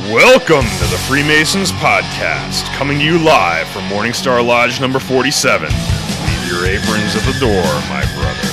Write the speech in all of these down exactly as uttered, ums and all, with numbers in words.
Welcome to the Freemasons Podcast, coming to you live from Morningstar Lodge number forty-seven. Leave your aprons at the door, my brothers.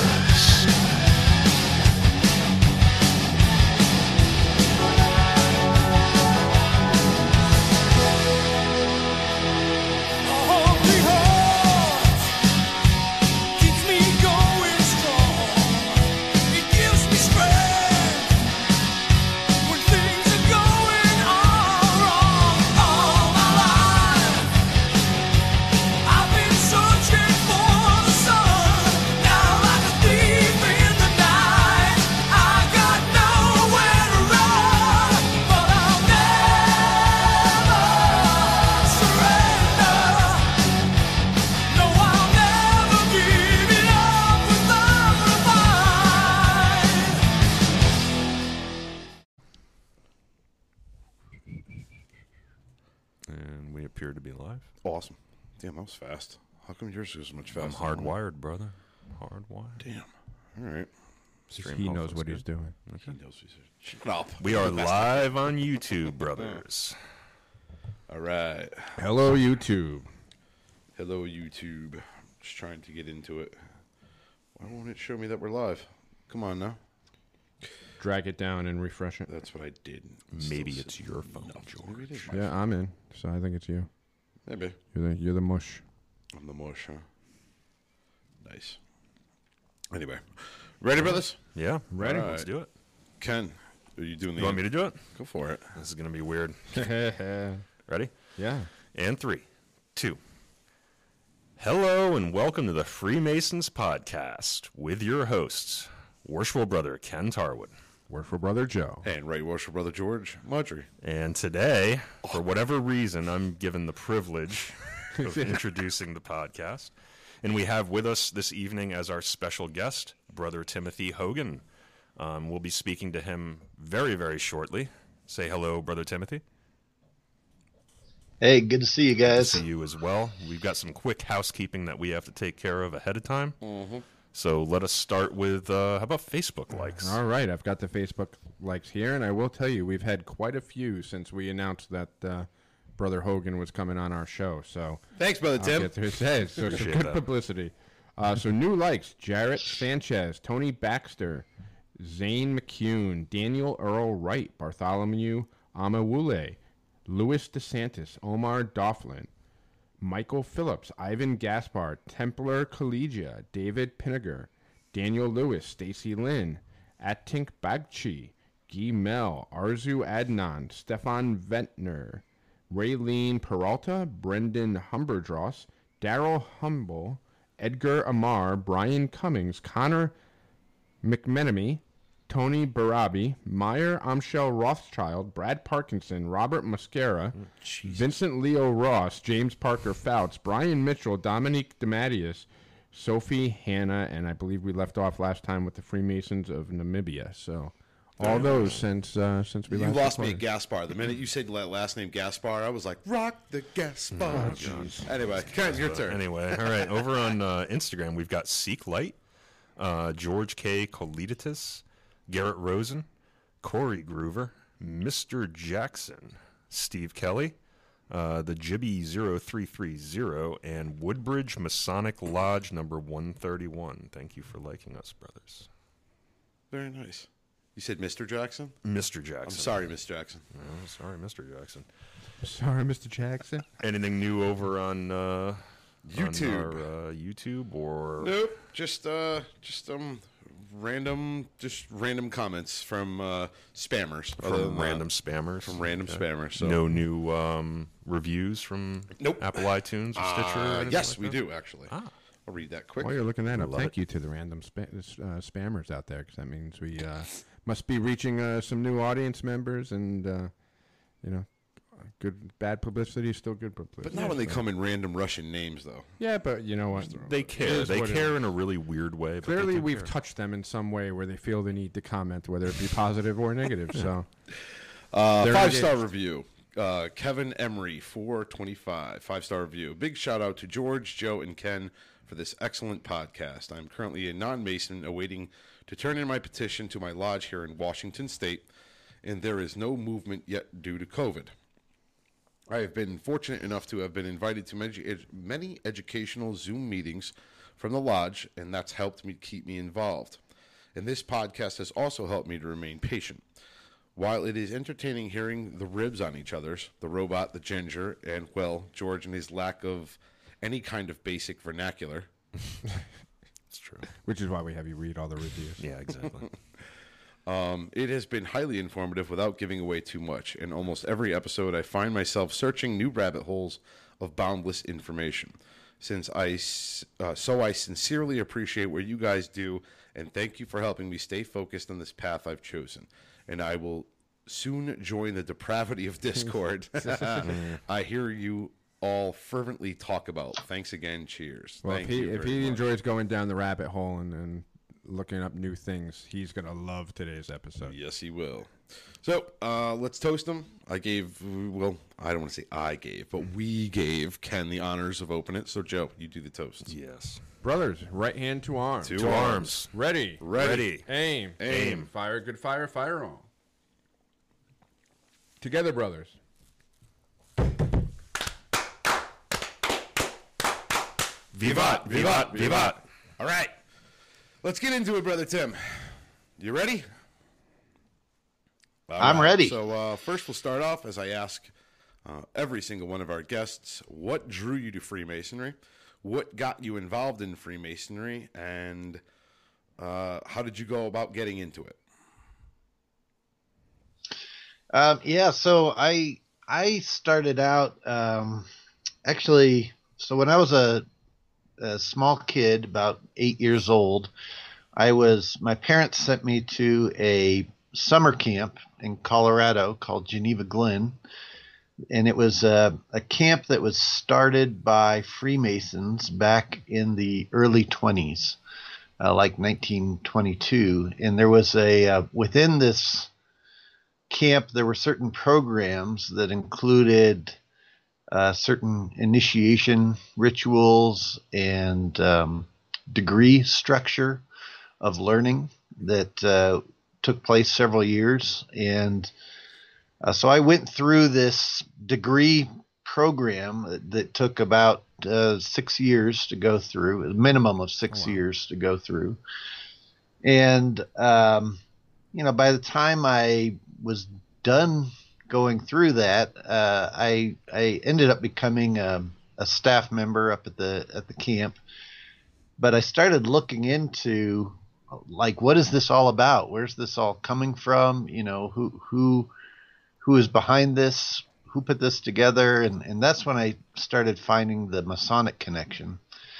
To be live. Awesome. Damn, that was fast. How come yours goes so much faster? I'm hardwired, brother. Hardwired. Damn. All right. Stream he knows what good. he's doing. Okay. He knows what he's doing. Shut up. We are live on YouTube, brothers. All right. Hello, YouTube. Hello, YouTube. Just trying to get into it. Why won't it show me that we're live? Come on now. Drag it down and refresh it. That's what I did. Maybe it's your phone, George. It Yeah, I'm in. So I think it's you. Maybe. You're the, you're the mush. I'm the mush, huh? Nice. Anyway. Ready, brothers? Yeah, ready. All right. Let's do it. Ken, are you doing the... You want me to do it? Go for it. This is going to be weird. Ready? Yeah. And three, two. Hello and welcome to the Freemasons Podcast with your hosts, worshipful brother Ken Tarwood. Worshipful brother Joe. And right worshipful brother George Mudry. And today, for whatever reason, I'm given the privilege of introducing the podcast. And we have with us this evening as our special guest, Brother Timothy Hogan. Um, we'll be speaking to him very, very shortly. Say hello, Brother Timothy. Hey, good to see you guys. Good to see you as well. We've got some quick housekeeping that we have to take care of ahead of time. Mm-hmm. So let us start with, uh, how about Facebook likes? All right, I've got the Facebook likes here, and I will tell you, we've had quite a few since we announced that uh, Brother Hogan was coming on our show. So thanks, Brother I'll Tim. get to his head. So some Appreciate good that. publicity. Uh, so new likes, Jarrett Sanchez, Tony Baxter, Zane McCune, Daniel Earl Wright, Bartholomew Amawule, Louis DeSantis, Omar Doughlin, Michael Phillips, Ivan Gaspar, Templar Collegia, David Pinniger, Daniel Lewis, Stacy Lynn, Atink Bagchi, Guy Mel, Arzu Adnan, Stefan Ventner, Raylene Peralta, Brendan Humberdross, Daryl Humble, Edgar Amar, Brian Cummings, Connor McMenemy, Tony Barabi, Meyer Amschel Rothschild, Brad Parkinson, Robert Mascara, Oh, Vincent Leo Ross, James Parker Fouts, Brian Mitchell, Dominique DeMatteis, Sophie Hanna, and I believe we left off last time with the Freemasons of Namibia. So all those since uh, since we You last lost me at recorded. Gaspar. The minute you said la- last name Gaspar, I was like, rock the Gaspar. Oh, jeez. Anyway, Ken, your turn. Anyway, all right. Over on uh, Instagram, we've got Seek Light, uh, George K. Coliditis, Garrett Rosen, Corey Groover, Mister Jackson, Steve Kelly, uh, the Jibby zero three three zero, and Woodbridge Masonic Lodge number one thirty-one. Thank you for liking us, brothers. Very nice. You said Mister Jackson? Mister Jackson. I'm sorry, Miss Jackson. Oh, sorry, Mister Jackson. Sorry, Mister Jackson. Anything new over on uh, YouTube. on our, uh, YouTube or Nope. Just uh, just um, random, just random comments from uh, spammers. other from than, uh, random spammers? From random Okay. spammers. So. No new um, reviews from Nope. Apple iTunes or Stitcher? or Uh, anything yes, like we that? do actually. Ah. I'll read that quick. While you're looking that up, Love thank it. you to the random spa- uh, spammers out there, because that means we uh, must be reaching uh, some new audience members, and uh, you know, good bad publicity is still good publicity. But not when they come in random Russian names, though. Yeah, but you know what? They It care. is They what it care is. in a really weird way. But they Clearly, do we've care. touched them in some way where they feel the need to comment, whether it be positive or negative. So, Uh, They're five star engaged. review. Uh, Kevin Emery, four twenty-five. Five star review. Big shout out to George, Joe, and Ken for this excellent podcast. I'm currently a non Mason awaiting to turn in my petition to my lodge here in Washington State. and there is no movement yet due to COVID. I have been fortunate enough to have been invited to many, many educational Zoom meetings from the lodge, and that's helped me keep me involved. And this podcast has also helped me to remain patient. While it is entertaining hearing the ribs on each other's, the robot, the ginger, and, well, George and his lack of any kind of basic vernacular. It's true. Which is why we have you read all the reviews. Yeah, exactly. Um, it has been highly informative without giving away too much. In almost every episode, I find myself searching new rabbit holes of boundless information. Since I, uh, so I sincerely appreciate what you guys do, and thank you for helping me stay focused on this path I've chosen. And I will soon join the depravity of Discord I hear you all fervently talk about. Thanks again. Cheers. Well, Thank if he, you if very he much. enjoys going down the rabbit hole and, and looking up new things, he's going to love today's episode. Yes, he will. So, uh, let's toast him. I gave, well, I don't want to say I gave, but we gave Ken the honors of opening it. So, Joe, you do the toast. Yes. Brothers, right hand to arm. To To arms. arms. Ready. Ready. Ready. Aim. Aim. Fire, good fire, fire on. Together, brothers. Vivat, vivat, vivat. All right. Let's get into it, Brother Tim. You ready? All I'm ready. So, uh, first we'll start off as I ask uh, every single one of our guests, what drew you to Freemasonry? What got you involved in Freemasonry? And uh, how did you go about getting into it? Um, yeah, so I I started out um, actually. So when I was a, a small kid, about eight years old, I was my parents sent me to a summer camp in Colorado called Geneva Glen, and it was a, a camp that was started by Freemasons back in the early twenties, uh, like nineteen twenty-two, and there was a uh, within this camp, there were certain programs that included uh, certain initiation rituals and um, degree structure of learning that uh, took place several years. And uh, so I went through this degree program that, that took about uh, six years to go through, a minimum of six Oh, wow. years to go through. And, um, you know, by the time I was done going through that, uh, I I ended up becoming a, a staff member up at the at the camp. But I started looking into, like, what is this all about? Where's this all coming from? You know, who who who is behind this? Who put this together? And and that's when I started finding the Masonic connection.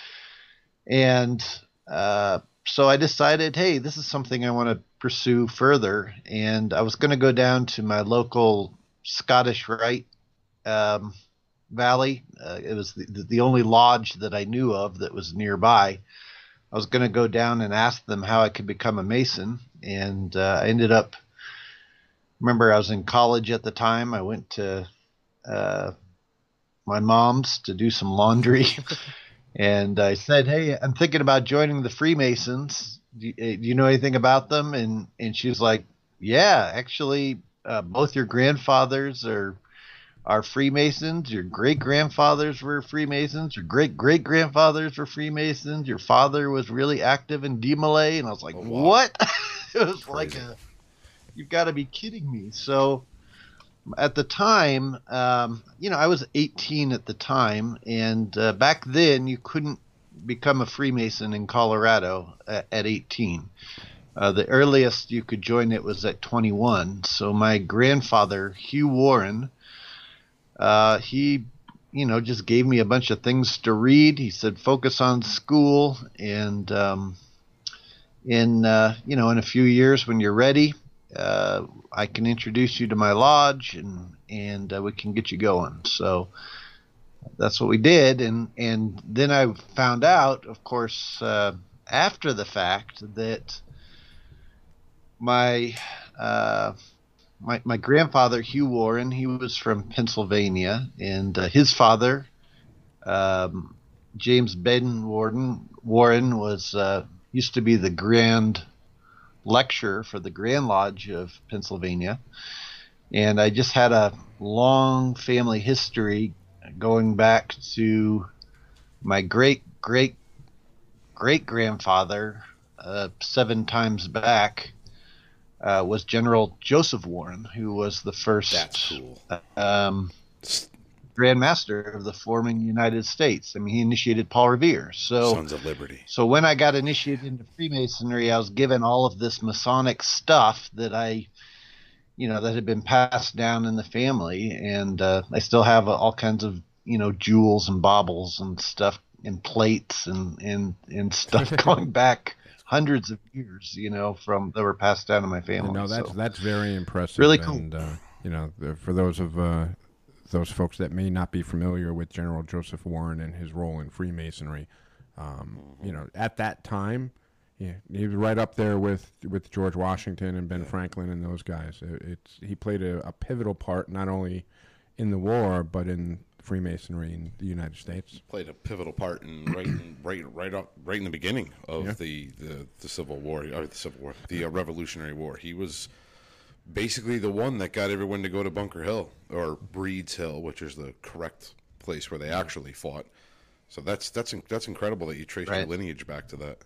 And uh, so I decided, hey, this is something I want to pursue further. And I was going to go down to my local Scottish Rite um, Valley. Uh, it was the, the only lodge that I knew of that was nearby. I was going to go down and ask them how I could become a Mason. And uh, I ended up, remember I was in college at the time. I went to uh, my mom's to do some laundry. And I said, hey, I'm thinking about joining the Freemasons. Do you, do you know anything about them? And and she was like, yeah, actually, uh, both your grandfathers are are Freemasons. Your great grandfathers were Freemasons. Your great great grandfathers were Freemasons. Your father was really active in D M L A. And I was like, Oh, wow. what? It was like Crazy. a, you've got to be kidding me. So at the time, um, you know, I was eighteen at the time, and uh, back then you couldn't become a Freemason in Colorado at, at eighteen. Uh, the earliest you could join it was at twenty-one. So my grandfather, Hugh Warren, uh, he, you know, just gave me a bunch of things to read. He said, focus on school, and um, in, uh, you know, in a few years when you're ready, uh, I can introduce you to my lodge, and and uh, we can get you going. So that's what we did, and and then I found out, of course, uh, after the fact, that my uh, my my grandfather, Hugh Warren, he was from Pennsylvania, and uh, his father, um, James Ben Warden Warren, was uh, used to be the Grand lecturer for the Grand Lodge of Pennsylvania. And I just had a long family history going back to my great, great, great grandfather, uh, seven times back, uh, was General Joseph Warren, who was the first That's cool. um, Grand Master of the forming United States. I mean, he initiated Paul Revere. So, Sons of Liberty. so when I got initiated into Freemasonry, I was given all of this Masonic stuff that I, you know, that had been passed down in the family, and uh, I still have uh, all kinds of, you know, jewels and baubles and stuff and plates and and and stuff going back hundreds of years, you know, from that were passed down in my family. No, that's so. that's very impressive. Really cool. And uh, you know, the, for those of uh, those folks that may not be familiar with General Joseph Warren and his role in Freemasonry, um, you know, at that time, yeah, he was right up there with, with George Washington and Ben Franklin and those guys. It, it's he played a, a pivotal part not only in the war but in Freemasonry in the United States. Played a pivotal part in right, in, right, right up, right in the beginning of Yeah. the, the, the Civil War, or the Civil War, the uh, Revolutionary War. He was basically the one that got everyone to go to Bunker Hill or Breed's Hill, which is the correct place where they actually fought. So that's that's that's incredible that you trace your Right. lineage back to that.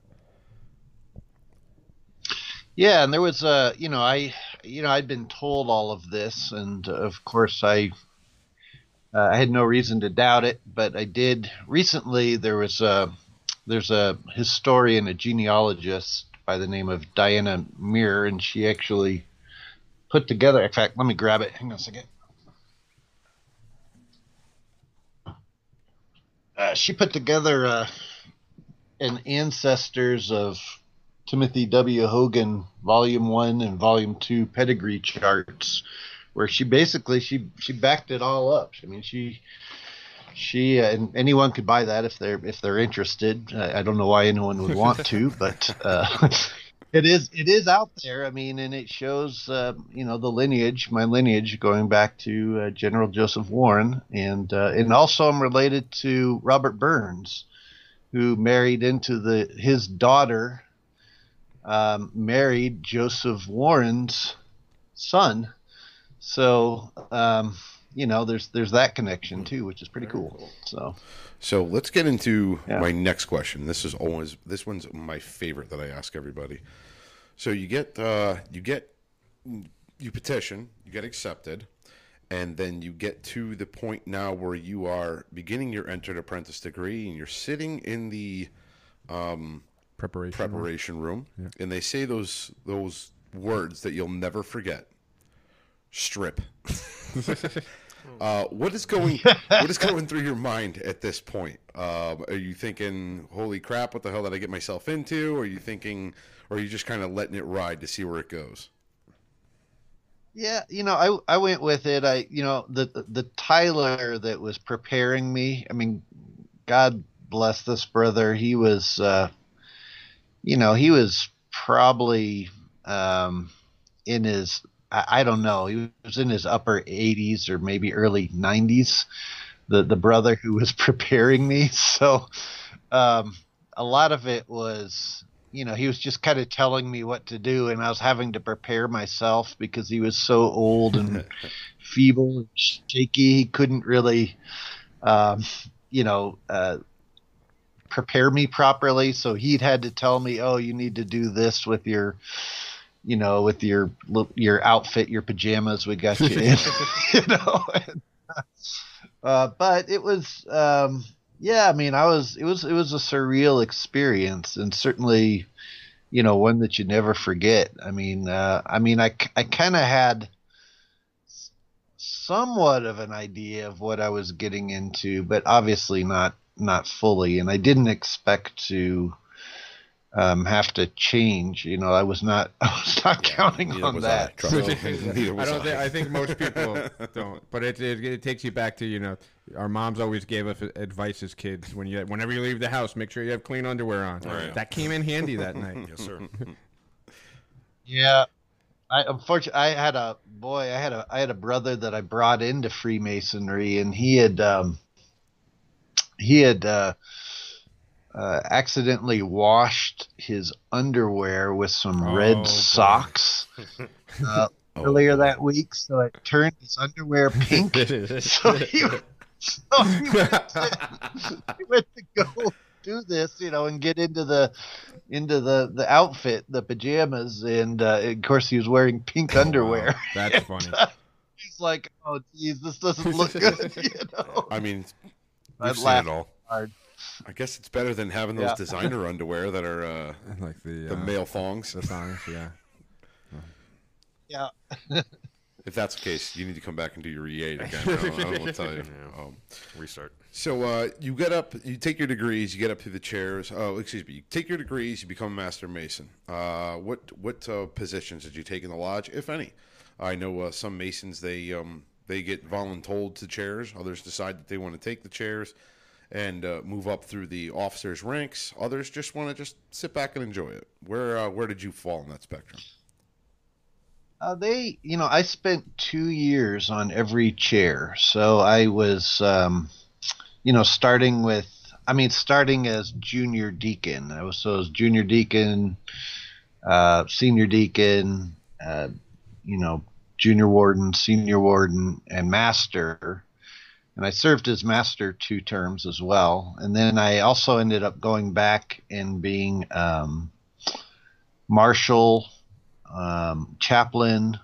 Yeah, and there was a, you know, I, you know, I'd been told all of this, and uh, of course I, uh, I had no reason to doubt it. But I did recently. There was a, there's a historian, a genealogist by the name of Diana Muir, and she actually put together. In fact, let me grab it. Hang on a second. Uh, she put together uh, an ancestors of Timothy W. Hogan Volume One and Volume Two pedigree charts, where she basically she she backed it all up. I mean, she she uh, and anyone could buy that if they're if they're interested. I, I don't know why anyone would want to, but uh, it is it is out there. I mean, and it shows uh, you know the lineage, my lineage going back to uh, General Joseph Warren, and uh, and also I'm related to Robert Burns, who married into the his daughter. Um, married Joseph Warren's son, so um, you know there's there's that connection too, which is pretty cool. So, So let's get into Yeah. my next question. This is always this one's my favorite that I ask everybody. So you get uh, you get you petition, you get accepted, and then you get to the point now where you are beginning your entered apprentice degree, and you're sitting in the um, Preparation. preparation room, and they say those those words that you'll never forget. Strip. uh, what is going What is going through your mind at this point? Um, are you thinking, "Holy crap! What the hell did I get myself into?" Or are you thinking, or are you just kind of letting it ride to see where it goes? yeah, you know, I I went with it. I you know the the Tyler that was preparing me. I mean, God bless this brother. He was. Uh, You know, he was probably um, in his, I, I don't know, he was in his upper eighties or maybe early nineties, the, the brother who was preparing me. So um, a lot of it was, you know, he was just kind of telling me what to do, and I was having to prepare myself because he was so old and feeble and shaky. He couldn't really, um, you know, uh, prepare me properly, so he'd had to tell me, oh, you need to do this with your you know with your your outfit, your pajamas, we got you in. you know uh but it was um yeah I mean I was it was it was a surreal experience, and certainly you know one that you never forget. I mean uh I mean I, I kind of had somewhat of an idea of what I was getting into, but obviously not not fully, and I didn't expect to um, have to change. You know, I was not I was not Yeah, counting neither on was that. I. Trust So- me. Neither I was don't I. think I think most people don't, but it, it it takes you back to you know our moms always gave us advice as kids when you whenever you leave the house, make sure you have clean underwear on. Right. That came in handy that night. Yes, sir. Yeah, I unfortunately I had a boy. I had a I had a brother that I brought into Freemasonry, and he had um, he had uh, uh, accidentally washed his underwear with some Oh, red boy. socks uh, Oh, earlier boy. that week, so it turned his underwear pink. so he, so he went, to, he went to go do this, you know, and get into the into the the outfit, the pajamas, and uh, of course he was wearing pink Oh, wow. underwear. That's funny. He's like, "Oh, geez, this doesn't look good," you know. I mean, I We've seen laughed it all. hard. I guess it's better than having those Yeah. designer underwear that are uh, Like the, the uh, male thongs. the songs, yeah. Yeah. If that's the case, you need to come back and do your E eight again. I don't, I don't know what to tell you. Yeah. Um, Restart. so uh, you get up, you take your degrees, you get up to the chairs. Oh, excuse me. You take your degrees, you become a master mason. Uh, what what uh, positions did you take in the lodge, if any? I know uh, some masons they um, they get voluntold to chairs. Others decide that they want to take the chairs and uh, move up through the officers' ranks. Others just want to just sit back and enjoy it. Where uh, where did you fall in that spectrum? Uh, they, you know, I spent two years on every chair. So I was, um, you know, starting with, I mean, starting as junior deacon. I was, so I was junior deacon, uh, senior deacon, uh, you know, junior warden, senior warden, and master. And I served as master two terms as well. And then I also ended up going back and being um, marshal, um, chaplain,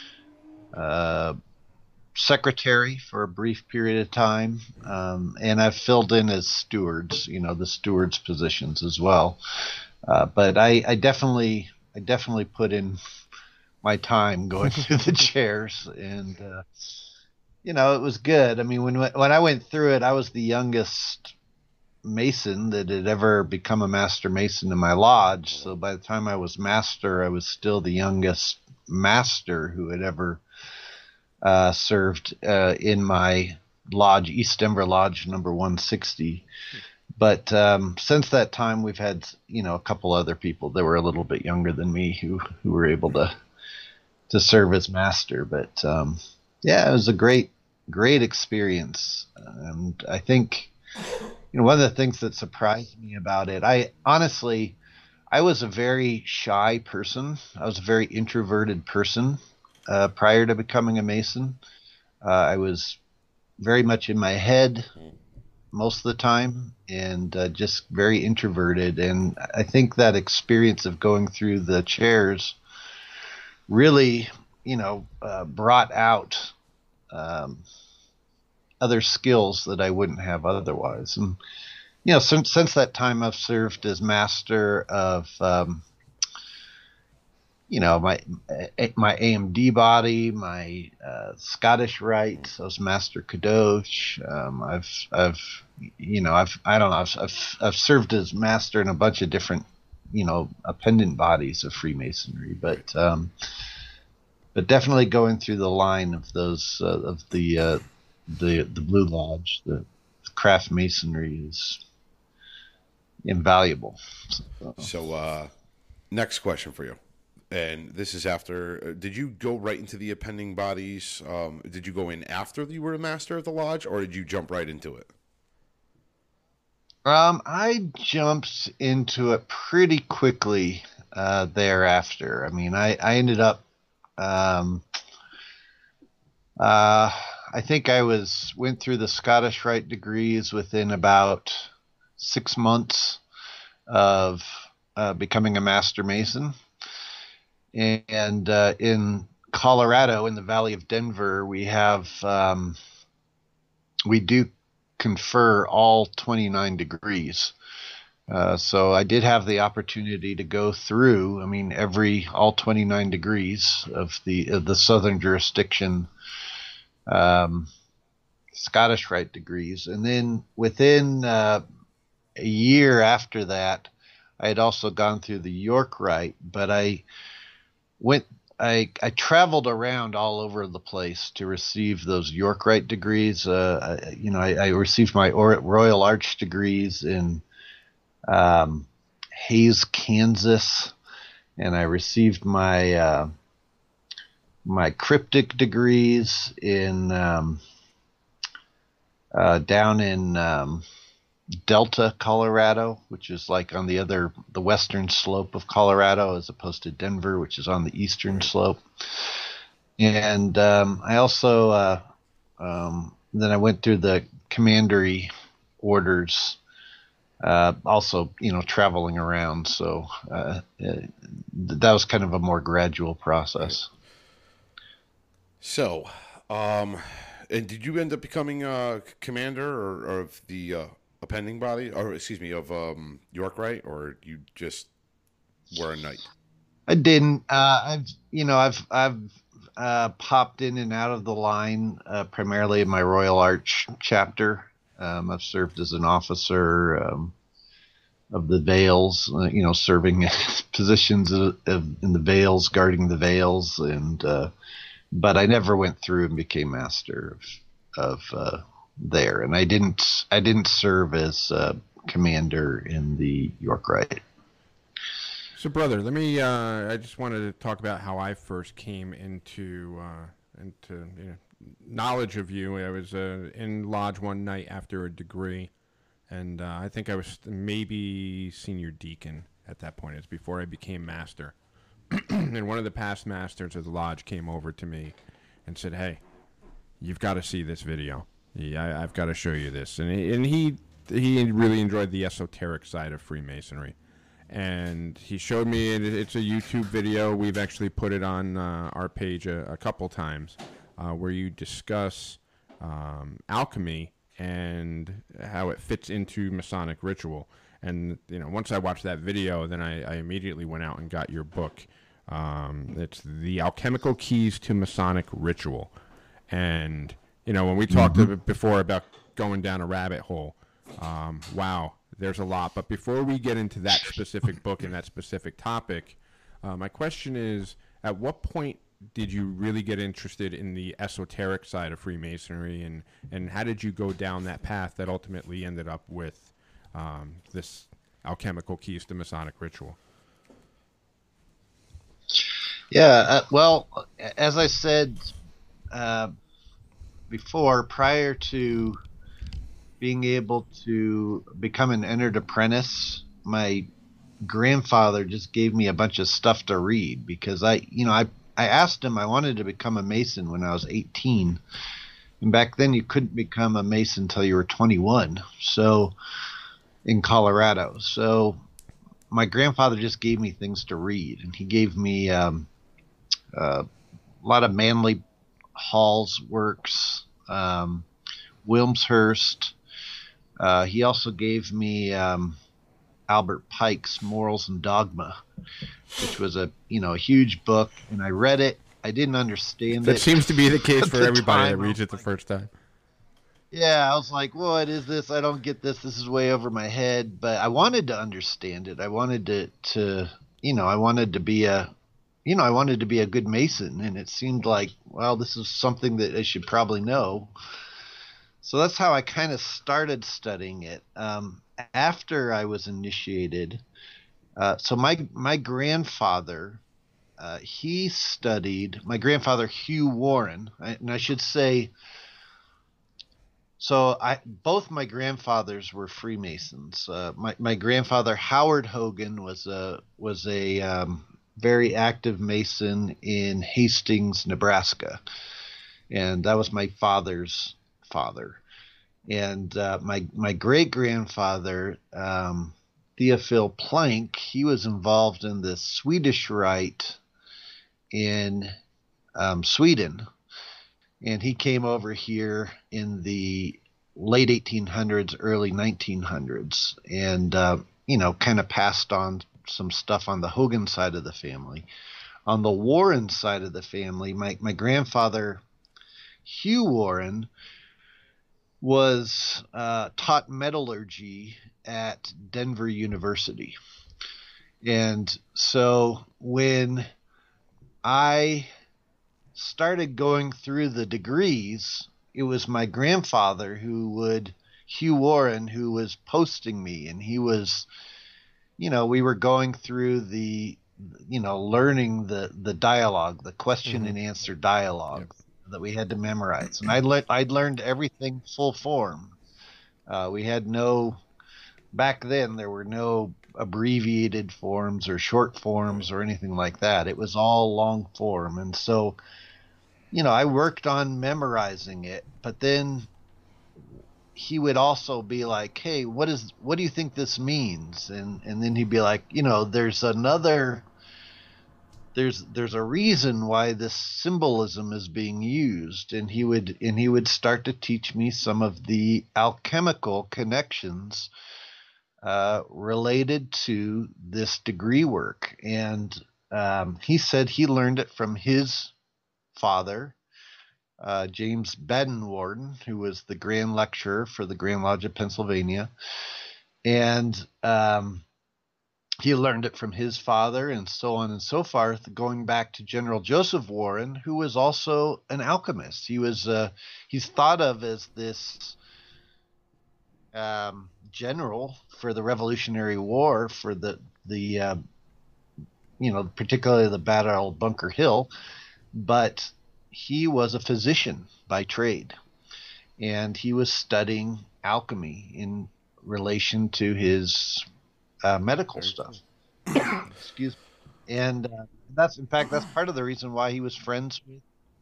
uh, secretary for a brief period of time, um, and I've filled in as stewards, you know, the stewards positions as well. Uh, but I, I definitely, I definitely put in my time going through the chairs, and uh, you know, it was good. I mean, when when I went through it, I was the youngest mason that had ever become a master mason in my lodge. So by the time I was master, I was still the youngest master who had ever uh, served uh, in my lodge, East Denver Lodge number one sixty. But um, since that time, we've had, you know, a couple other people that were a little bit younger than me who, who were able to to serve as master. But um, yeah, it was a great, great experience. And I think, you know, one of the things that surprised me about it, I honestly, I was a very shy person. I was a very introverted person uh, prior to becoming a Mason. Uh, I was very much in my head most of the time, and uh, just very introverted. And I think that experience of going through the chairs really, you know, uh, brought out um, other skills that I wouldn't have otherwise. And you know, since since that time, I've served as master of, um, you know, my my A M D body, my uh, Scottish rites. I was Master Kadosh. Um, I've I've you know I've I don't know I've, I've I've served as master in a bunch of different, you know, appendant bodies of Freemasonry, but um, but definitely going through the line of those uh, of the uh, the the Blue Lodge, the craft masonry is invaluable. So, So, uh, next question for you. And this is after, uh, did you go right into the appending bodies? Um, did you go in after you were a master of the lodge, or did you jump right into it? Um, I jumped into it pretty quickly uh, thereafter. I mean, I, I ended up, um, uh, I think I was went through the Scottish Rite degrees within about six months of uh, becoming a Master Mason. And uh, in Colorado, in the Valley of Denver, we have, um, we do confer all twenty-nine degrees. Uh, so I did have the opportunity to go through, I mean, every, all twenty-nine degrees of the, of the Southern jurisdiction, um, Scottish Rite degrees. And then within uh, a year after that, I had also gone through the York Rite, but I went, I, I traveled around all over the place to receive those York Rite degrees. Uh, I, you know, I, I received my or, Royal Arch degrees in um, Hayes, Kansas, and I received my uh, my cryptic degrees in um, uh, down in um, Delta, Colorado, which is like on the other, the western slope of Colorado, as opposed to Denver, which is on the eastern slope. And um, I also, uh, um, then I went through the commandery orders, uh, also, you know, traveling around. So uh, uh, that was kind of a more gradual process. So, um, and did you end up becoming a commander or, or of the uh, appending body, or excuse me, of um, York-Rite, or you just were a knight? I didn't. Uh, I've, you know, I've, I've uh, popped in and out of the line, uh, primarily in my Royal Arch chapter. Um, I've served as an officer um, of the Vales, uh, you know, serving positions of, of, in the Vales, guarding the Vales, and uh, but I never went through and became master of, of uh, there, and I didn't. I didn't serve as uh, commander in the York-Rite. So, brother, let me. Uh, I just wanted to talk about how I first came into uh, into you know, knowledge of you. I was uh, in Lodge one night after a degree, and uh, I think I was maybe senior deacon at that point. It's before I became master. And one of the past masters of the lodge came over to me and said, "Hey, you've got to see this video. Yeah, I've got to show you this." And he, and he he really enjoyed the esoteric side of Freemasonry. And he showed me it, it's a YouTube video. We've actually put it on uh, our page a, a couple times, uh, where you discuss um, alchemy and how it fits into Masonic ritual. And you know, once I watched that video, then I, I immediately went out and got your book. Um, it's The Alchemical Keys to Masonic Ritual. And you know, when we talked mm-hmm. before about going down a rabbit hole, um, wow. There's a lot, but before we get into that specific book and that specific topic, uh, my question is, at what point did you really get interested in the esoteric side of Freemasonry, and, and how did you go down that path that ultimately ended up with um, this Alchemical Keys to Masonic Ritual? Yeah, uh, well, as I said uh, before, prior to being able to become an entered apprentice, my grandfather just gave me a bunch of stuff to read because I, you know, I, I asked him, I wanted to become a Mason when I was eighteen. And back then you couldn't become a Mason until you were twenty-one. So in Colorado. So my grandfather just gave me things to read, and he gave me um, uh, a lot of Manly Hall's works, um, Wilmshurst. Uh, he also gave me um, Albert Pike's Morals and Dogma, which was a you know a huge book, and I read it. I didn't understand that it. That seems to be the case for everybody that reads it the first time. Yeah, I was like, what is this? I don't get this. This is way over my head. But I wanted to understand it. I wanted to, to you know, I wanted to be a, you know, I wanted to be a good Mason, and it seemed like, well, this is something that I should probably know. So that's how I kind of started studying it. Um, after I was initiated, uh, so my my grandfather, uh, he studied, my grandfather Hugh Warren, and I should say, so I both my grandfathers were Freemasons. Uh, my my grandfather Howard Hogan was a was a um, very active Mason in Hastings, Nebraska, and that was my father's father. And uh, my my great grandfather um, Theophil Plank, he was involved in the Swedish Rite in um, Sweden, and he came over here in the late eighteen hundreds, early nineteen hundreds, and uh, you know, kind of passed on some stuff on the Hogan side of the family. On the Warren side of the family, my my grandfather Hugh Warren was uh, taught metallurgy at Denver University. And so when I started going through the degrees, it was my grandfather who would, Hugh Warren, who was posting me, and he was, you know, we were going through the, you know, learning the, the dialogue, the question mm-hmm. and answer dialogue. Yep. That we had to memorize, and I le- I'd learned everything full form. Uh, we had no back then there were no abbreviated forms or short forms or anything like that. It was all long form. And so, you know, I worked on memorizing it, but then he would also be like, "Hey, what is what do you think this means?" And and then he'd be like, "You know, there's another there's there's a reason why this symbolism is being used." And he would and he would start to teach me some of the alchemical connections uh, related to this degree work. And um, he said he learned it from his father, uh, James Baden-Warden, who was the Grand Lecturer for the Grand Lodge of Pennsylvania. And um, he learned it from his father, and so on and so forth, going back to General Joseph Warren, who was also an alchemist. He was uh, he's thought of as this um, general for the Revolutionary War, for the the uh, you know, particularly the Battle of Bunker Hill, but he was a physician by trade, and he was studying alchemy in relation to his uh, medical stuff. Excuse me. And uh, that's, in fact, that's part of the reason why he was friends with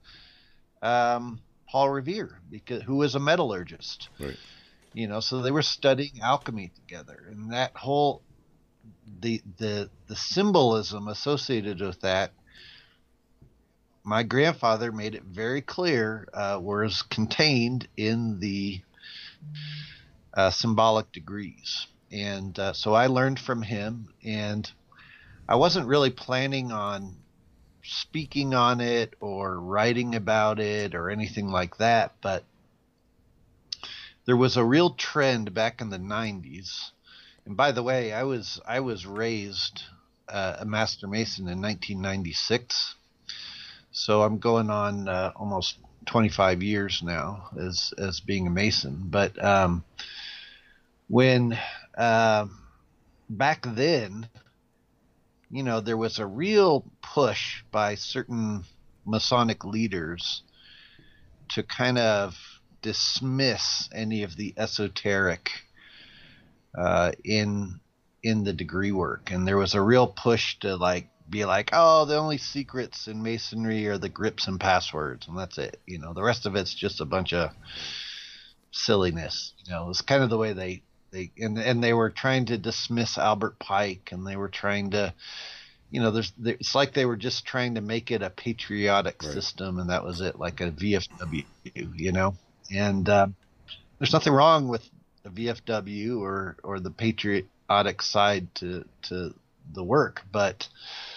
um, Paul Revere, because who was a metallurgist. Right. You know, so they were studying alchemy together, and that whole the the the symbolism associated with that, my grandfather made it very clear, uh, was contained in the uh, symbolic degrees. And uh, so I learned from him, and I wasn't really planning on speaking on it or writing about it or anything like that, but there was a real trend back in the nineties. And by the way, I was I was raised uh, a Master Mason in nineteen ninety-six. So I'm going on uh, almost twenty-five years now as as being a Mason. But um, when uh, back then, you know, there was a real push by certain Masonic leaders to kind of dismiss any of the esoteric uh, in in the degree work, and there was a real push to like be like, oh, the only secrets in Masonry are the grips and passwords, and that's it. You know, the rest of it's just a bunch of silliness. You know, it's kind of the way they they and and they were trying to dismiss Albert Pike, and they were trying to, you know, there's it's like they were just trying to make it a patriotic Right. system, and that was it, like a V F W. You know, and uh, there's nothing wrong with the V F W or or the patriotic side to to the work, but.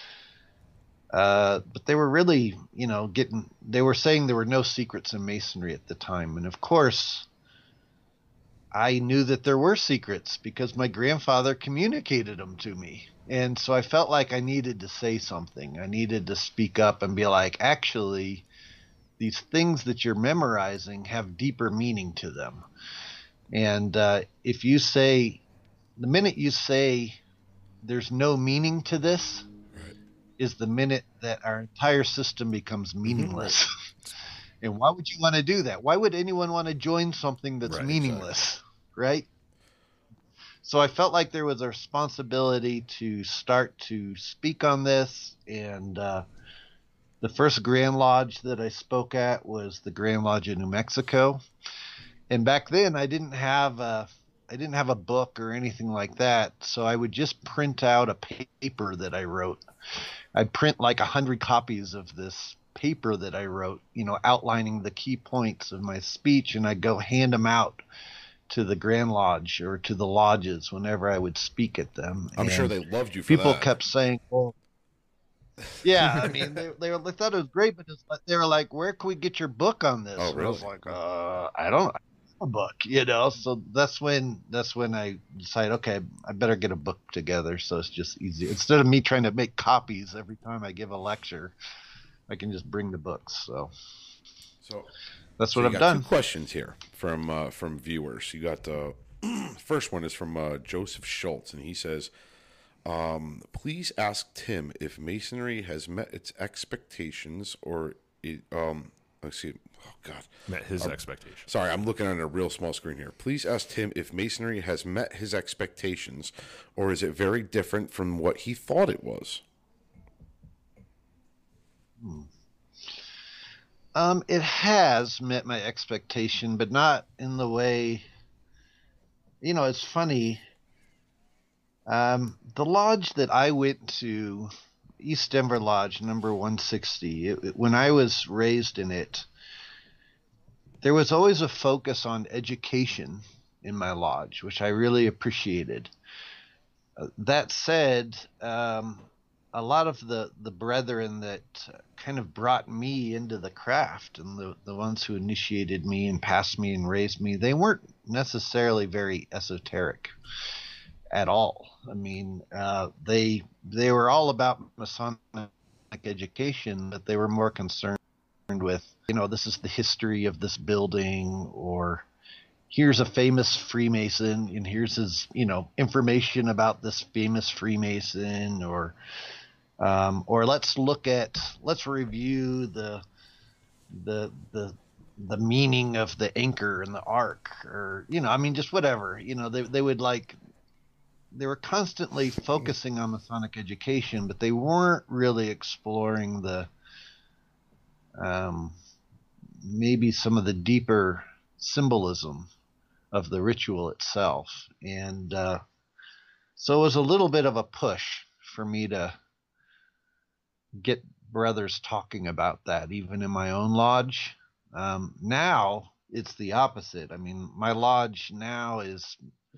Uh, but they were really, you know, getting, they were saying there were no secrets in Masonry at the time. And of course, I knew that there were secrets because my grandfather communicated them to me. And so I felt like I needed to say something. I needed to speak up and be like, actually, these things that you're memorizing have deeper meaning to them. And uh, if you say, the minute you say there's no meaning to this, is the minute that our entire system becomes meaningless. And why would you want to do that? Why would anyone want to join something that's Right, meaningless, exactly. right? So I felt like there was a responsibility to start to speak on this. And uh, the first Grand Lodge that I spoke at was the Grand Lodge in New Mexico. And back then I didn't have a, I didn't have a book or anything like that. So I would just print out a paper that I wrote. I'd print like a hundred copies of this paper that I wrote, you know, outlining the key points of my speech, and I'd go hand them out to the Grand Lodge or to the lodges whenever I would speak at them. I'm And sure they loved you for people that. kept saying, well, yeah, I mean, they, they, were, they thought it was great, but it's like, they were like, where can we get your book on this? Oh, And I was really? like, uh, I don't know. A book, you know. So that's when that's when I decided, okay, I better get a book together, so it's just easy. Instead of me trying to make copies every time I give a lecture, I can just bring the books. So So that's So what you I've got done. Two questions here from uh, from viewers. You got the first one is from uh, Joseph Schultz, and he says, um, "Please ask Tim if Masonry has met its expectations, or it, um, excuse me, oh God. Met his expectations. Sorry, I'm looking at a real small screen here. Please ask Tim if Masonry has met his expectations, or is it very different from what he thought it was? Hmm. Um, it has met my expectation, but not in the way, you know, it's funny. Um, the lodge that I went to, East Denver Lodge, number one sixty, it, it, when I was raised in it, there was always a focus on education in my lodge, which I really appreciated. Uh, that said, um, a lot of the, the brethren that kind of brought me into the craft and the, the ones who initiated me and passed me and raised me, they weren't necessarily very esoteric at all. I mean, uh, they they were all about Masonic education, but they were more concerned with, you know, this is the history of this building, or here's a famous Freemason and here's his, you know, information about this famous Freemason, or um, or let's look at, let's review the the the the meaning of the anchor and the arc, or, you know, I mean, just whatever, you know, they they would like, they were constantly focusing on Masonic education, but they weren't really exploring the um, maybe some of the deeper symbolism of the ritual itself. And uh, so it was a little bit of a push for me to get brothers talking about that, even in my own lodge. Um, now it's the opposite. I mean, my lodge now is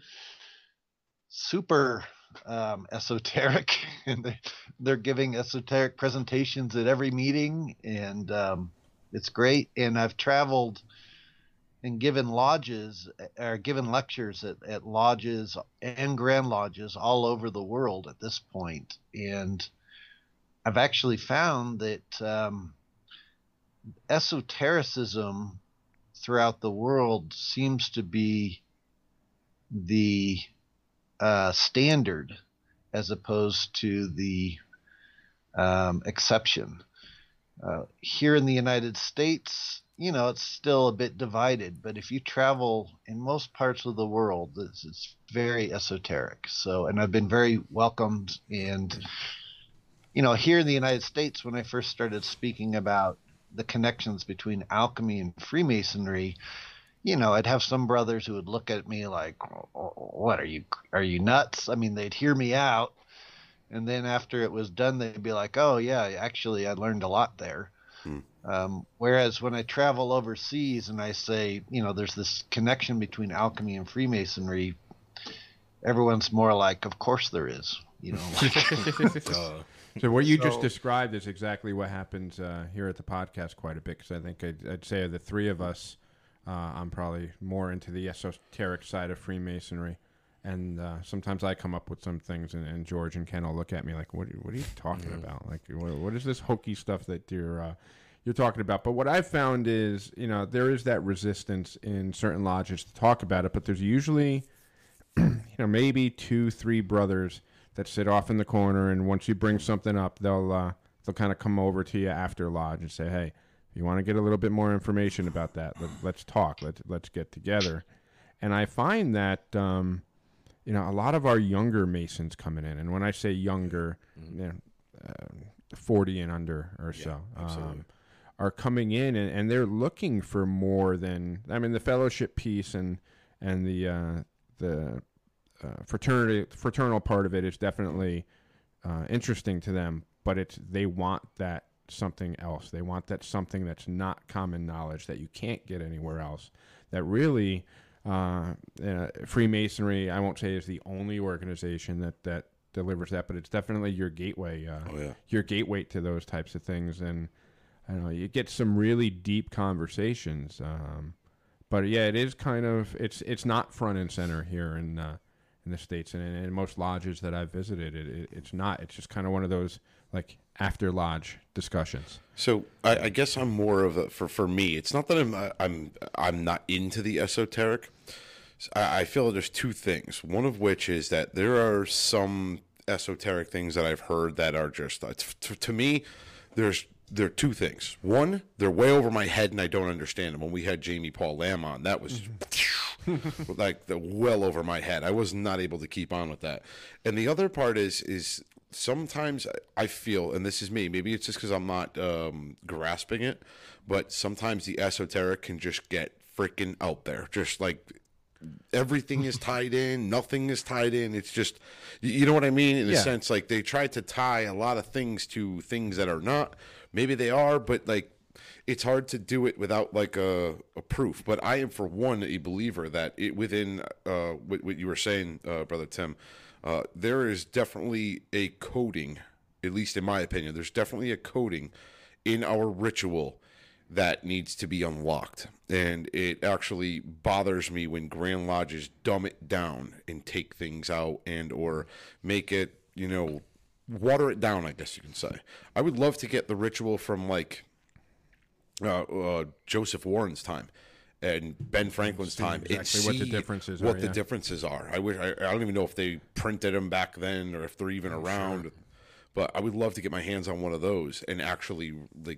super um, esoteric, and they, they're giving esoteric presentations at every meeting, and um, it's great. And I've traveled and given lodges, or given lectures at, at lodges and grand lodges all over the world at this point, and I've actually found that um, esotericism throughout the world seems to be the uh, standard as opposed to the um, exception. Uh, here in the United States, you know, it's still a bit divided, but if you travel in most parts of the world, it's, it's very esoteric. So, and I've been very welcomed. And, you know, here in the United States, when I first started speaking about the connections between alchemy and Freemasonry, you know, I'd have some brothers who would look at me like, what are you, are you nuts? I mean, they'd hear me out. And then after it was done, they'd be like, oh, yeah, actually, I learned a lot there. Hmm. Um, whereas when I travel overseas and I say, you know, there's this connection between alchemy and Freemasonry, everyone's more like, of course there is, you know. uh, so what you so, just described is exactly what happens uh, here at the podcast quite a bit, because I think I'd, I'd say of the three of us, uh, I'm probably more into the esoteric side of Freemasonry. And uh, sometimes I come up with some things, and, and George and Ken will look at me like, "What? What are you talking mm-hmm. about? Like, what, what is this hokey stuff that you're uh, you're talking about?" But what I've found is, you know, there is that resistance in certain lodges to talk about it, but there's usually, you know, maybe two, three brothers that sit off in the corner, and once you bring something up, they'll uh, they'll kind of come over to you after lodge and say, "Hey, if you want to get a little bit more information about that, let, let's talk. Let's let's get together." And I find that. Um, You know, a lot of our younger Masons coming in, and when I say younger, mm-hmm. you know, uh, forty and under or yeah, so, um, are coming in, and, and they're looking for more than, I mean, the fellowship piece and and the uh, the uh, fraternity fraternal part of it is definitely uh, interesting to them, but it's they want that something else. They want that something that's not common knowledge that you can't get anywhere else. That really. Uh, uh, Freemasonry, I won't say is the only organization that, that delivers that, but it's definitely your gateway. Uh, oh, yeah. Your gateway to those types of things, and I don't know, you get some really deep conversations. Um, but yeah, it is kind of it's it's not front and center here in uh, in the States, and in most lodges that I've visited, it, it it's not. It's just kind of one of those like after lodge discussions. So I, I guess I'm more of a, for for me. It's not that I'm I'm I'm not into the esoteric. I, I feel there's two things. One of which is that there are some esoteric things that I've heard that are just to, to me. There's there are two things. One, they're way over my head and I don't understand them. When we had Jamie Paul Lamb on, that was mm-hmm. like the well over my head. I was not able to keep on with that. And the other part is is sometimes I feel, and this is me, maybe it's just because I'm not um, grasping it, but sometimes the esoteric can just get freaking out there. Just like everything is tied in, nothing is tied in. It's just, you know what I mean? In a Yeah. sense, like they try to tie a lot of things to things that are not. Maybe they are, but like it's hard to do it without like a, a proof. But I am, for one, a believer that it, within uh, what, what you were saying, uh, Brother Tim, uh, there is definitely a coding, at least in my opinion, there's definitely a coding in our ritual that needs to be unlocked. And it actually bothers me when Grand Lodges dumb it down and take things out and or make it, you know, water it down, I guess you can say. I would love to get the ritual from like uh, uh, Joseph Warren's time and Ben Franklin's See time and exactly see what the differences what are, the yeah. differences are. I wish I, I don't even know if they printed them back then or if they're even around. But I would love to get my hands on one of those and actually like.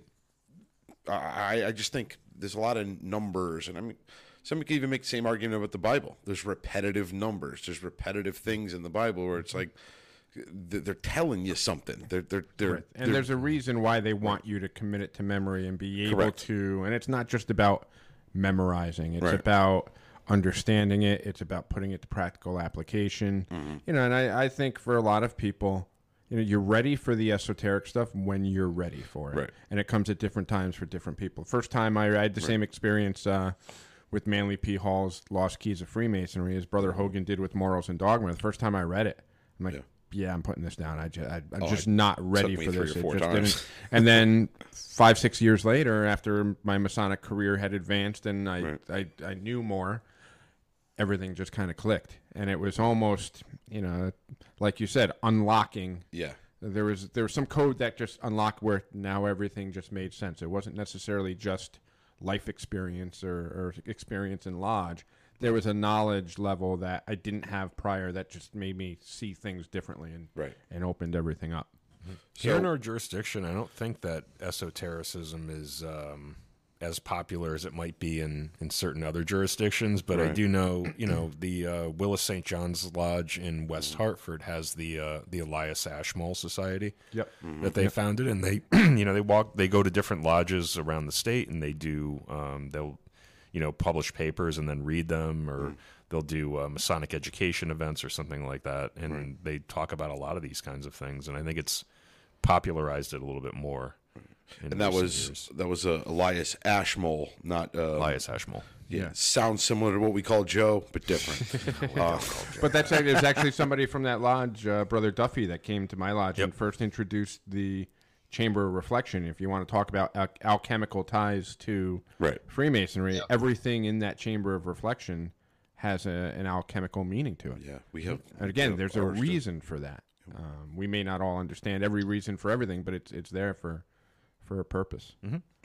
I, I just think there's a lot of numbers, and I mean, somebody could even make the same argument about the Bible. There's repetitive numbers. There's repetitive things in the Bible where it's like they're telling you something. They're they're they're, Right. And they're there's a reason why they want you to commit it to memory and be able Correct. to. And it's not just about memorizing. It's Right. about understanding it. It's about putting it to practical application. Mm-hmm. You know, and I, I think for a lot of people, you know, you're ready for the esoteric stuff when you're ready for it. Right. And it comes at different times for different people. First time I, I had the same experience uh, with Manly P. Hall's Lost Keys of Freemasonry, as Brother Hogan did with Morals and Dogma. The first time I read it, I'm like, Yeah. yeah, I'm putting this down. I just, I, I'm Oh, just it not ready me for three this. or It four just times. didn't. And then five, six years later, after my Masonic career had advanced and I, Right. I, I knew more, everything just kind of clicked. And it was almost, you know, like you said, unlocking. yeah. There was there was some code that just unlocked where now everything just made sense. It wasn't necessarily just life experience or, or experience in lodge. There was a knowledge level that I didn't have prior that just made me see things differently and Right. and opened everything up. Here So- in our jurisdiction, I don't think that esotericism is um, as popular as it might be in, in certain other jurisdictions, but I Right. do know, you know, the uh, Willis Saint John's Lodge in West Hartford has the uh, the Elias Ashmole Society Yep. that they founded, and they, you know, they walk, they go to different lodges around the state, and they do, um, they'll, you know, publish papers and then read them, or they'll do uh, Masonic education events or something like that, and they talk about a lot of these kinds of things, and I think it's popularized it a little bit more. in And that recent was years. that was uh, Elias Ashmole, not uh, Elias Ashmole. Yeah, Yeah. sounds similar to what we call Joe, but different. uh, But that's it was actually somebody from that lodge, uh, Brother Duffy, that came to my lodge and first introduced the Chamber of Reflection. If you want to talk about al- alchemical ties to Right. Freemasonry, everything in that Chamber of Reflection has a, an alchemical meaning to it. yeah, we have. And again, we there's have a ours too. reason for that. Um, we may not all understand every reason for everything, but it's it's there for for a purpose.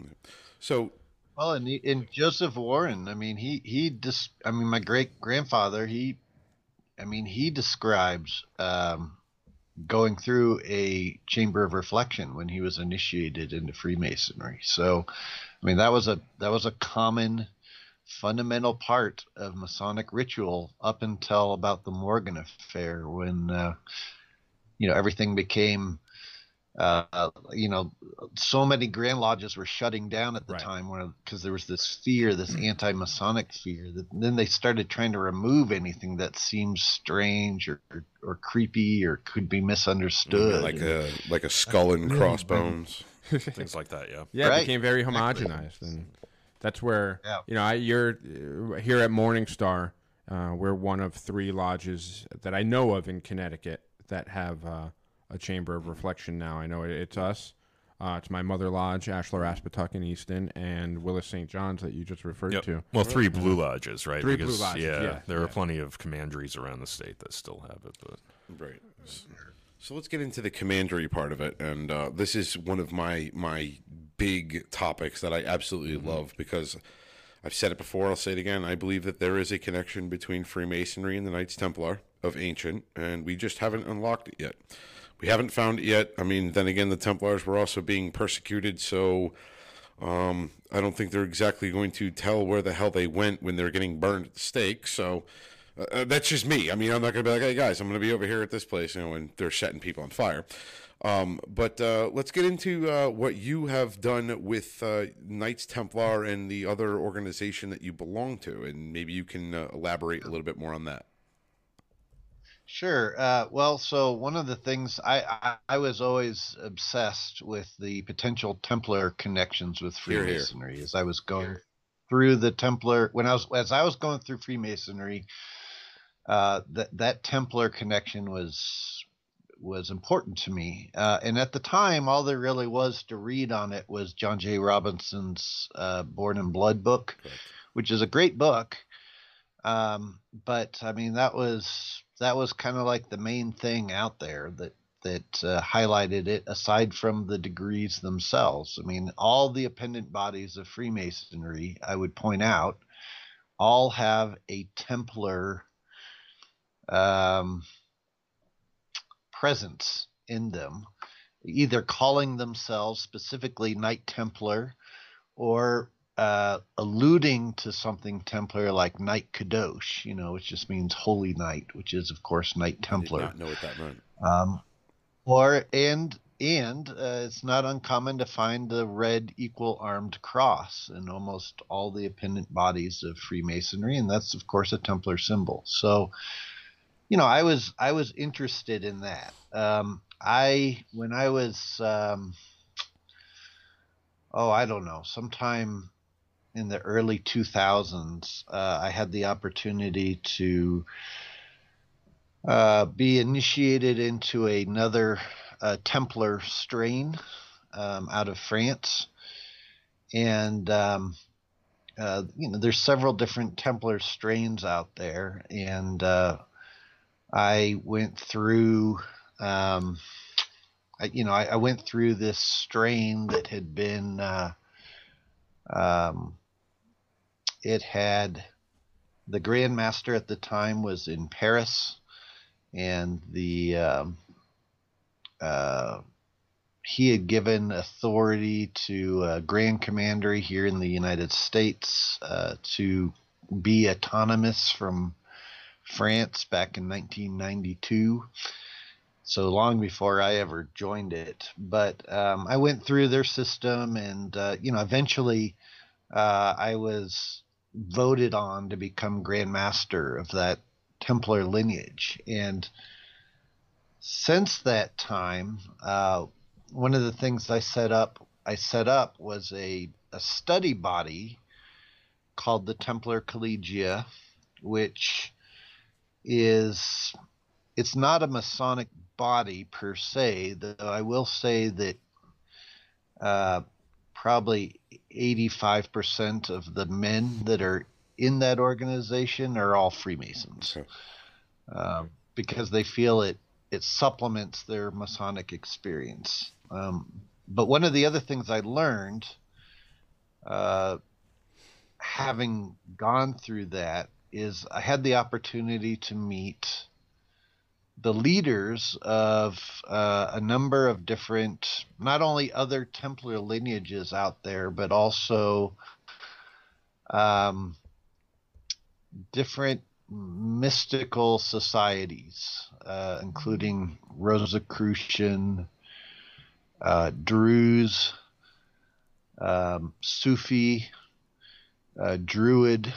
So Well, and, he, and Joseph Warren, I mean, he he dis, I mean, my great grandfather, he, I mean, he describes um, going through a chamber of reflection when he was initiated into Freemasonry. So, I mean, that was a that was a common, fundamental part of Masonic ritual up until about the Morgan affair, when uh, you know everything became. Uh, you know, so many Grand Lodges were shutting down at the Right. time because there was this fear, this anti-Masonic fear. That then they started trying to remove anything that seemed strange or, or, or creepy or could be misunderstood. like And- a like a skull and crossbones. Things like that, yeah. Yeah, Right. it became very Exactly. homogenized, and that's where Yeah. you know I, you're uh, here at Morningstar. Uh, we're one of three lodges that I know of in Connecticut that have uh, a chamber of reflection now. I know it, it's us. Uh, it's my mother lodge, Ashlar Aspetuck in Easton, and Willis Saint John's that you just referred Yep. to. Well, three blue lodges, right? Three blue Because, lodges, yeah, there are yeah. plenty of commanderies around the state that still have it, but Right. So let's get into the commandery part of it, and uh, this is one of my my big topics that I absolutely love because I've said it before. I'll say it again. I believe that there is a connection between Freemasonry and the Knights Templar of ancient, and we just haven't unlocked it yet. we haven't found it yet. I mean, then again, the Templars were also being persecuted, so um, I don't think they're exactly going to tell where the hell they went when they're getting burned at the stake. So uh, that's just me. I mean, I'm not going to be like, hey, guys, I'm going to be over here at this place, you know, when they're setting people on fire. Um, but uh, let's get into uh, what you have done with uh, Knights Templar and the other organization that you belong to, and maybe you can uh, elaborate a little bit more on that. Sure. Uh, well, so one of the things I, I, I was always obsessed with the potential Templar connections with Hear, hear. Freemasonry as I was going through the Templar when I was as I was going through Freemasonry. Uh, that that Templar connection was was important to me, uh, and at the time, all there really was to read on it was John J. Robinson's uh, Born in Blood book, Correct. which is a great book. Um, but I mean, that was that was kind of like the main thing out there that that uh, highlighted it. Aside from the degrees themselves, I mean, all the appendant bodies of Freemasonry, I would point out, all have a Templar um, presence in them, either calling themselves specifically Knight Templar or uh, alluding to something Templar like Knight Kadosh, you know, which just means Holy Knight, which is, of course, Knight Templar. I did not know what that meant. Um, or and and uh, it's not uncommon to find the red equal armed cross in almost all the appendant bodies of Freemasonry, and that's, of course, a Templar symbol. So, you know, I was I was interested in that. Um, I when I was um, oh I don't know sometime in the early two thousands, uh, I had the opportunity to uh, be initiated into another uh, Templar strain um, out of France, and um, uh, you know, there's several different Templar strains out there, and uh, I went through, um, I, you know, I, I went through this strain that had been, uh, um, it had, the Grand Master at the time was in Paris, and the, um, uh, he had given authority to a Grand Commandery here in the United States uh, to be autonomous from France back in nineteen ninety-two, so long before I ever joined it. But um, I went through their system, and uh, you know, eventually uh, I was voted on to become Grand Master of that Templar lineage. And since that time, uh, one of the things I set up, I set up was a, a study body called the Templar Collegia, which is, it's not a Masonic body per se, though I will say that uh, probably eighty-five percent of the men that are in that organization are all Freemasons. Okay. uh, because they feel it it supplements their Masonic experience. Um, but one of the other things I learned, uh, having gone through that, is I had the opportunity to meet the leaders of uh, a number of different, not only other Templar lineages out there, but also um, different mystical societies, uh, including Rosicrucian, uh, Druze, um, Sufi, uh, Druid,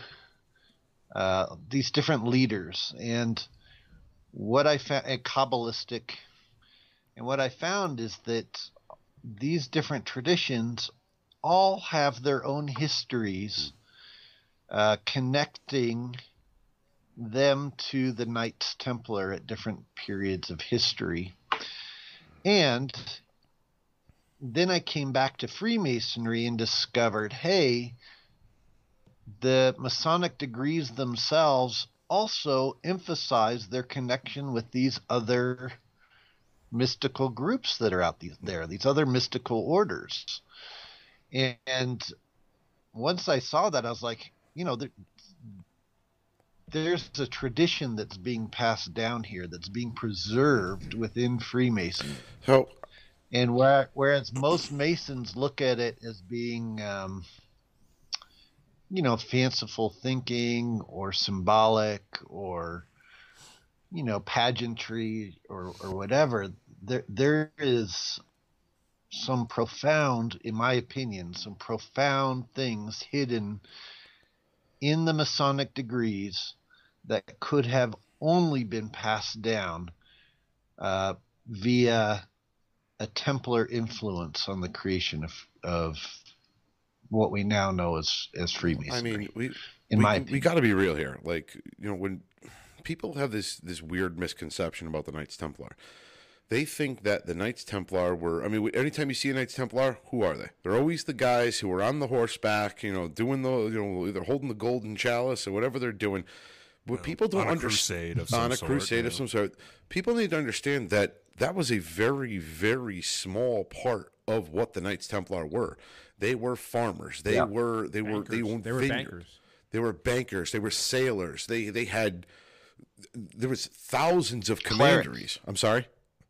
uh, these different leaders. And what I found, and Kabbalistic, and what I found is that these different traditions all have their own histories uh, connecting them to the Knights Templar at different periods of history. And then I came back to Freemasonry and discovered, hey, the Masonic degrees themselves also emphasize their connection with these other mystical groups that are out there, these other mystical orders. And once I saw that, I was like, you know, there's a tradition that's being passed down here that's being preserved within Freemasonry. So, And where, whereas most Masons look at it as being, um, you know, fanciful thinking or symbolic or, you know, pageantry or, or whatever, there there is some profound, in my opinion, some profound things hidden in the Masonic degrees that could have only been passed down uh, via a Templar influence on the creation of of what we now know as as Freemasonry. I mean, we in we, my we opinion. got to be real here. Like, you know, when people have this this weird misconception about the Knights Templar, they think that the Knights Templar were. I mean, anytime you see a Knights Templar, who are they? They're always the guys who are on the horseback, you know, doing the, you know, either holding the golden chalice or whatever they're doing. What people don't on a understand crusade of some on a sort, crusade you of know. some sort, people need to understand that that was a very, very small part of what the Knights Templar were. They were farmers. They Yeah. were. They were. They Bankers. owned They were vineyards. bankers. They were bankers. They were sailors. They they had. There was thousands of Clerics. commanderies. I'm sorry.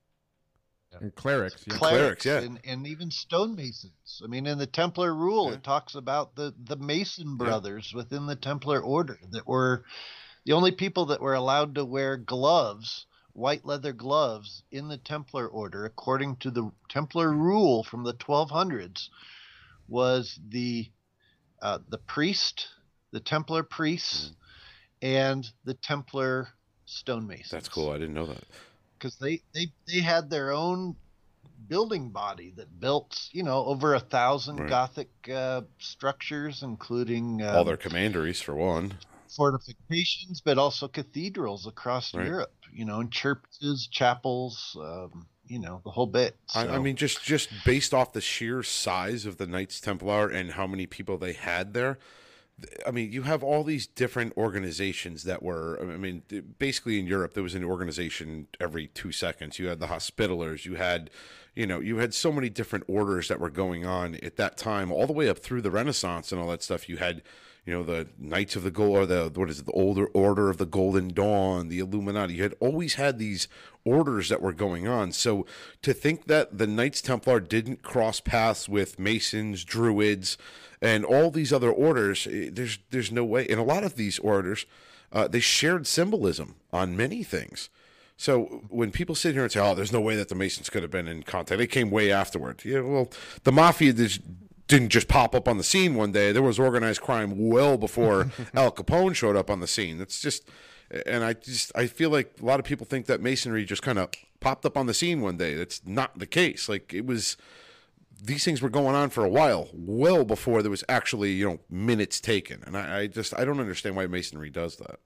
And clerics, yeah. Clerics, yeah. and, and even stonemasons. I mean, in the Templar rule, Yeah. it talks about the, the Mason brothers within the Templar order that were the only people that were allowed to wear gloves, white leather gloves, in the Templar order, according to the Templar rule from the twelve hundreds, was the uh, the priest, the Templar priests, and the Templar stonemasons. That's cool. I didn't know that. Because they, they, they had their own building body that built, you know, over a thousand Right. Gothic uh, structures, including um, All their commanderies, for one. fortifications, but also cathedrals across Right. Europe, you know, and churches, chapels, um, you know, the whole bit. I, I So- mean, just just based off the sheer size of the Knights Templar and how many people they had there. th- I mean, you have all these different organizations that were. I mean, th- basically in Europe, there was an organization every two seconds. You had the Hospitallers. You had, you know, you had so many different orders that were going on at that time, all the way up through the Renaissance and all that stuff. You had, you know, the Knights of the Gold, or the what is it, the older Order of the Golden Dawn, the Illuminati. You had always had these orders that were going on. So to think that the Knights Templar didn't cross paths with Masons, Druids, and all these other orders, eh, there's there's no way. And a lot of these orders, uh, they shared symbolism on many things. So when people sit here and say, "Oh, there's no way that the Masons could have been in contact," they came way afterward. Yeah, well, the mafia just didn't just pop up on the scene one day. There was organized crime well before Al Capone showed up on the scene. That's just, and I just I feel like a lot of people think that Masonry just kind of popped up on the scene one day. That's not the case. Like, it was, these things were going on for a while, well before there was actually, you know, minutes taken. And I, I just I don't understand why Masonry does that.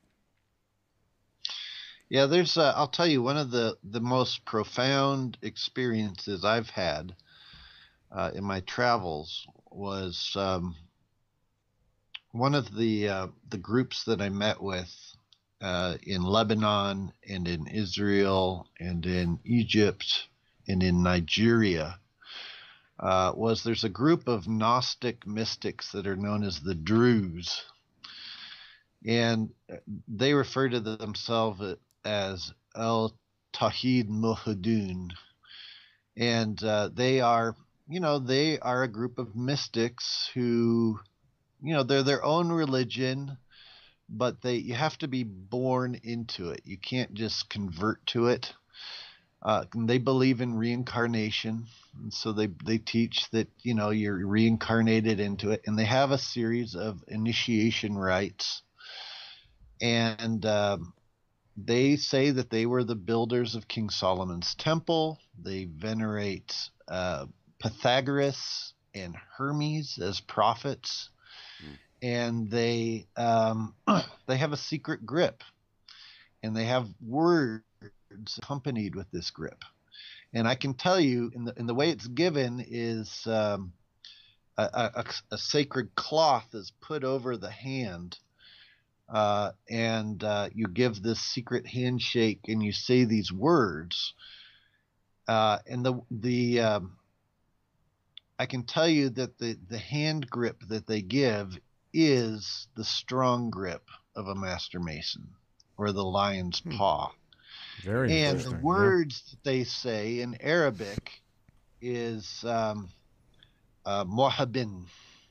Yeah, there's. Uh, I'll tell you, one of the the most profound experiences I've had uh, in my travels was um, one of the uh, the groups that I met with uh, in Lebanon and in Israel and in Egypt and in Nigeria. Uh, was there's a group of Gnostic mystics that are known as the Druze, and they refer to themselves as El Tawhid Muhadun, and uh, they are, you know, they are a group of mystics who, you know, they're their own religion, but they you have to be born into it. You can't just convert to it. Uh, they believe in reincarnation, and so they they teach that, you know, you're reincarnated into it, and they have a series of initiation rites, and um, they say that they were the builders of King Solomon's temple. They venerate uh, Pythagoras and Hermes as prophets, and they um, they have a secret grip, and they have words accompanied with this grip. And I can tell you, in the in the way it's given is um, a, a, a sacred cloth is put over the hand. Uh, and uh, you give this secret handshake, and you say these words. Uh, and the the um, I can tell you that the the hand grip that they give is the strong grip of a Master Mason, or the lion's paw. Very And interesting. the yeah. words that they say in Arabic is um, uh, mohabin.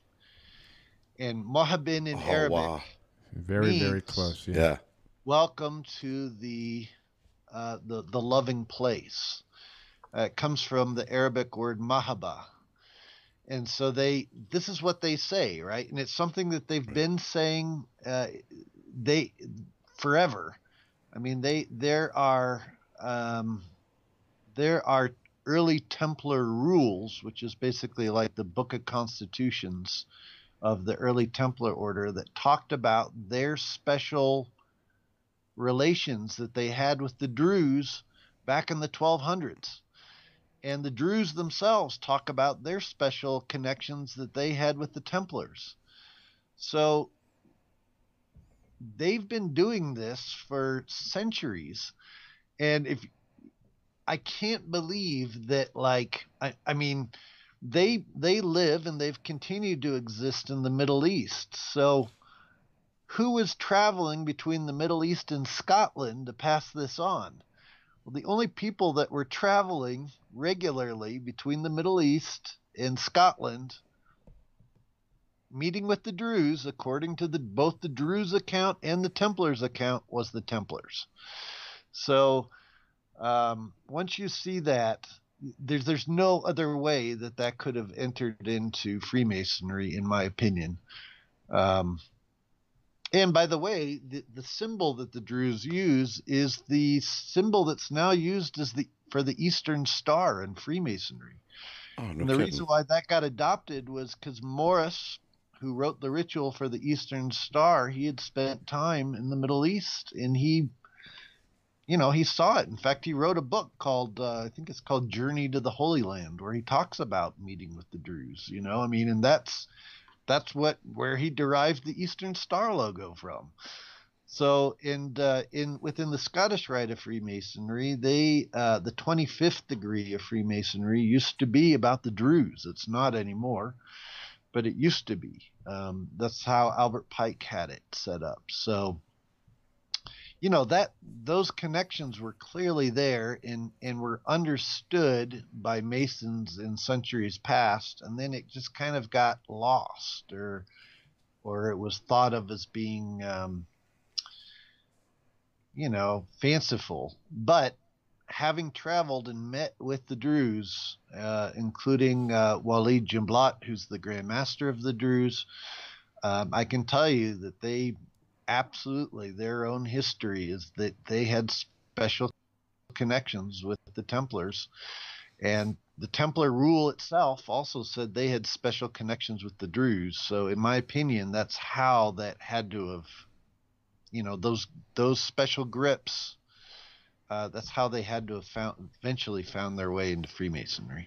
And mohabin in Oh, Arabic, wow. Very, very means- close. Yeah. Yeah. welcome to the uh, the the loving place. Uh, it comes from the Arabic word mahaba, and so they this is what they say, right? And it's something that they've been saying uh, they forever. I mean, they there are um, there are early Templar rules, which is basically like the Book of Constitutions of the early Templar order, that talked about their special relations that they had with the Druze back in the twelve hundreds. And the Druze themselves talk about their special connections that they had with the Templars. So they've been doing this for centuries. And if I can't believe that, like, I, I mean, they they live and they've continued to exist in the Middle East. So who was traveling between the Middle East and Scotland to pass this on? Well, the only people that were traveling regularly between the Middle East and Scotland, meeting with the Druze, according to the both the Druze account and the Templars account, was the Templars. So um, once you see that, there's there's no other way that that could have entered into Freemasonry, in my opinion. Um, and by the way, the, the symbol that the Druze use is the symbol that's now used as the for the Eastern Star in Freemasonry. Oh, no And the kidding. reason why that got adopted was because Morris, who wrote the ritual for the Eastern Star, he had spent time in the Middle East, and he, you know, he saw it. In fact, he wrote a book called, uh, I think it's called Journey to the Holy Land, where he talks about meeting with the Druze. You know, I mean, and that's that's what where he derived the Eastern Star logo from. So, in uh, in within the Scottish Rite of Freemasonry, they uh, the twenty-fifth degree of Freemasonry used to be about the Druze. It's not anymore, but it used to be. Um, that's how Albert Pike had it set up. So, you know, that those connections were clearly there and and were understood by Masons in centuries past, and then it just kind of got lost, or or it was thought of as being um, you know, fanciful. But having traveled and met with the Druze, uh, including uh, Walid Jumblat, who's the Grand Master of the Druze, um, I can tell you that they absolutely, their own history is that they had special connections with the Templars. And the Templar rule itself also said they had special connections with the Druze. So in my opinion, that's how that had to have, you know, those those special grips, uh, that's how they had to have found eventually found their way into Freemasonry.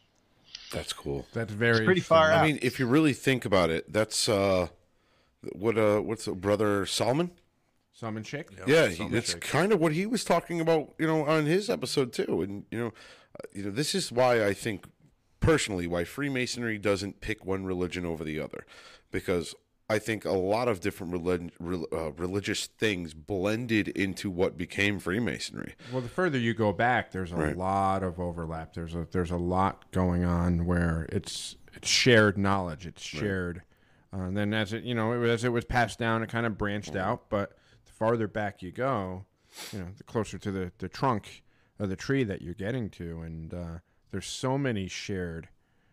That's cool. That's very It's pretty far interesting. out. I mean, if you really think about it, that's uh, what uh, what's the brother Solomon? Summon Shake. Yeah, he, Solomon that's Shake. kind of what he was talking about, you know, on his episode too. And you know, uh, you know, this is why I think personally why Freemasonry doesn't pick one religion over the other, because I think a lot of different relig- rel- uh, religious things blended into what became Freemasonry. Well, the further you go back, there's a Right. lot of overlap. There's a there's a lot going on where it's it's shared knowledge. It's shared, uh, and then as it you know it, as it was passed down, it kind of branched out. But the farther back you go, you know, the closer to the, the trunk of the tree that you're getting to, and uh, there's so many shared.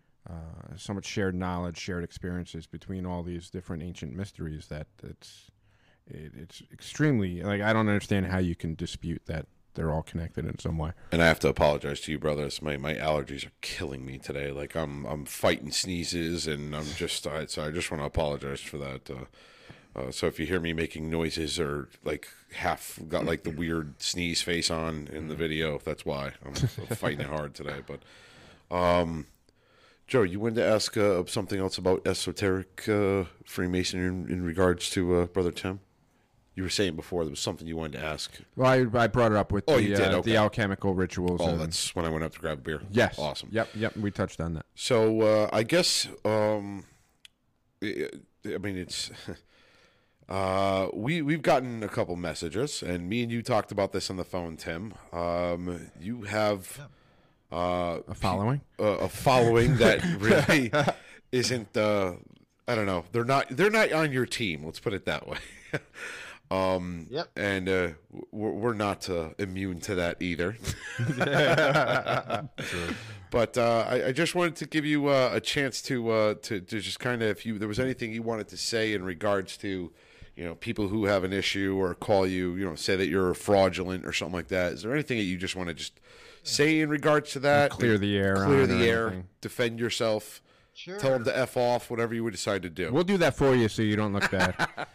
Uh, so much shared knowledge, shared experiences between all these different ancient mysteries that it's it, it's extremely like I don't understand how you can dispute that they're all connected in some way. And I have to apologize to you, brothers. My my allergies are killing me today. Like I'm I'm fighting sneezes, and I'm just I, so I just want to apologize for that. Uh, uh, so if you hear me making noises or like half got like the weird sneeze face on in the video, that's why I'm, I'm fighting it hard today. But um, Joe, you wanted to ask uh, something else about esoteric uh, Freemasonry in, in regards to uh, Brother Tim? You were saying before there was something you wanted to ask. Well, I, I brought it up with Oh, the you did? uh, Okay. the alchemical rituals. Oh, and- that's when I went up to grab a beer. yes, Awesome. Yep, yep. We touched on that. So uh, I guess um, I I mean it's Uh, we we've gotten a couple messages, and me and you talked about this on the phone, Tim. Um, you have uh, A following? a, a following that really isn't. Uh, I don't know. They're not. They're not on your team. Let's put it that way. um, Yep. And uh, we're, we're not uh, immune to that either. But uh, I, I just wanted to give you uh, a chance to uh, to to just kind of, if you there was anything you wanted to say in regards to, you know, people who have an issue or call you, you know, say that you're fraudulent or something like that. Is there anything that you just want to just say in regards to that? Clear the air Clear on the or air. anything? Defend yourself. Sure. Tell them to F off, whatever you would decide to do. We'll do that for you so you don't look bad.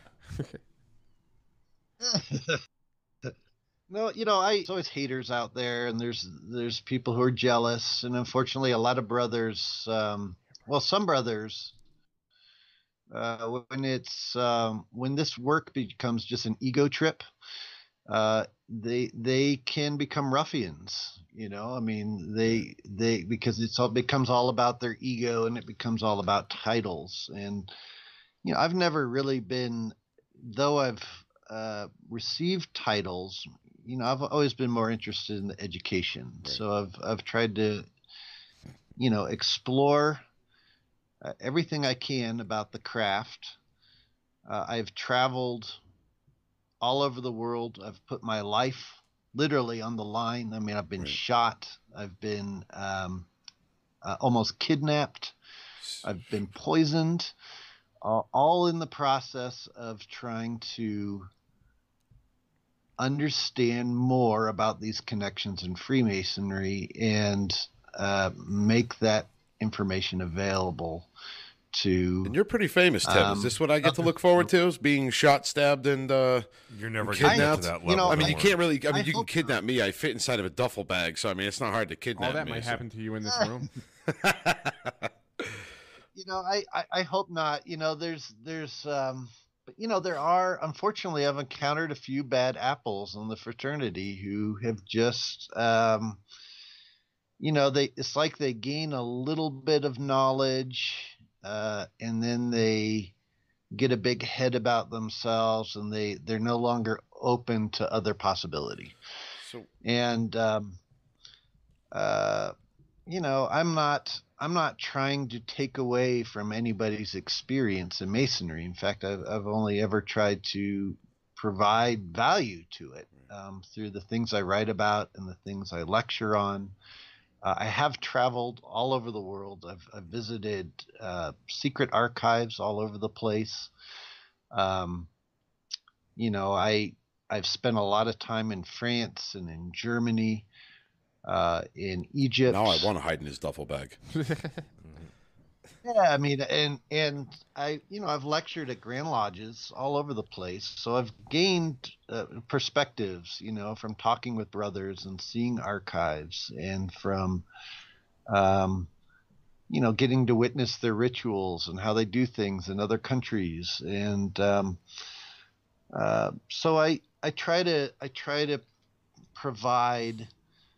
No, you know, I there's always haters out there, and there's there's people who are jealous, and unfortunately, a lot of brothers, um, well, some brothers, uh, when it's um, when this work becomes just an ego trip, uh, they they can become ruffians. You know, I mean, they they because it's all becomes all about their ego, and it becomes all about titles, and you know, I've never really been, though I've uh, received titles. You know, I've always been more interested in the education. Right. So I've I've tried to, you know, explore uh, everything I can about the craft. Uh, I've traveled all over the world. I've put my life literally on the line. I mean, I've been right. shot. I've been um, uh, almost kidnapped. I've been poisoned. Uh, all in the process of trying to understand more about these connections in Freemasonry and uh, make that information available to. And you're pretty famous, Tim. Um, Is this what I get to look forward to? Is being shot, stabbed, and uh, you're never kidnapped? getting to that level. You know, I mean, you can't really. I mean, I you can hope kidnap me. I fit inside of a duffel bag, so I mean, it's not hard to kidnap All that me. might so. happen to you in this room. You know, I, I, I hope not. You know, there's there's um, but you know, there are, unfortunately, I've encountered a few bad apples in the fraternity who have just um, you know, they it's like they gain a little bit of knowledge, uh, and then they get a big head about themselves, and they they're no longer open to other possibility. So And um, uh, you know, I'm not I'm not trying to take away from anybody's experience in Masonry. In fact, I've I've only ever tried to provide value to it um, through the things I write about and the things I lecture on. Uh, I have traveled all over the world. I've, I've visited uh, secret archives all over the place. Um, you know, I I've spent a lot of time in France and in Germany. Uh, in Egypt. now I want to hide in his duffel bag. Yeah, I mean, and and I, you know, I've lectured at Grand Lodges all over the place, so I've gained uh, perspectives, you know, from talking with brothers and seeing archives, and from, um, you know, getting to witness their rituals and how they do things in other countries, and um, uh, so I I try to I try to provide.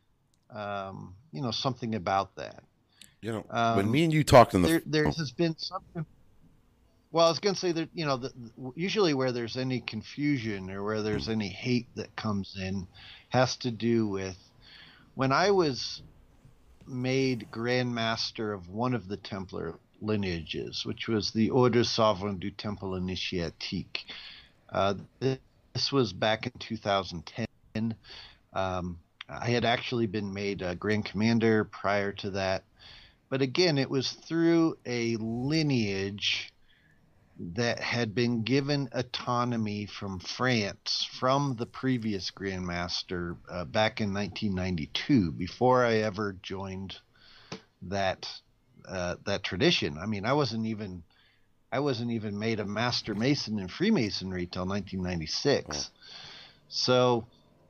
Um, you know, something about that. You know, Um, when me and you talked in the There, there oh, has been something. Well, I was going to say that, you know, the, usually where there's any confusion or where there's any hate that comes in has to do with when I was made Grand Master of one of the Templar lineages, which was the Ordre Souverain du Temple Initiatique. Uh, this was back in two thousand ten. Um, I had actually been made a Grand Commander prior to that. But again, it was through a lineage that had been given autonomy from France from the previous Grand Master uh, back in nineteen ninety-two, before I ever joined that uh, that tradition. I mean, I wasn't even I wasn't even made a Master Mason in Freemasonry till nineteen ninety-six. Oh. So,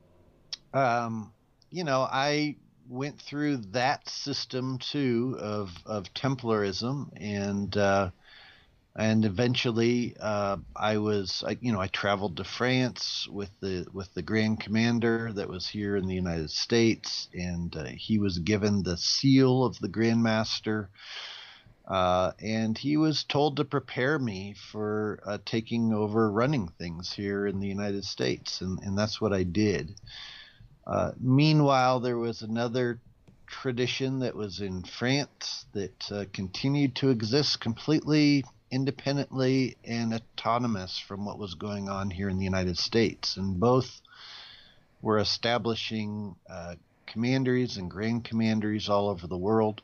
um, you know, I went through that system too of of Templarism, and uh, and eventually uh, I was, I, you know, I traveled to France with the with the Grand Commander that was here in the United States, and uh, he was given the seal of the Grand Master. Uh, and he was told to prepare me for uh, taking over running things here in the United States, and, and that's what I did. Uh, meanwhile, there was another tradition that was in France that uh, continued to exist completely independently and autonomous from what was going on here in the United States, and both were establishing uh, commanderies and grand commanderies all over the world.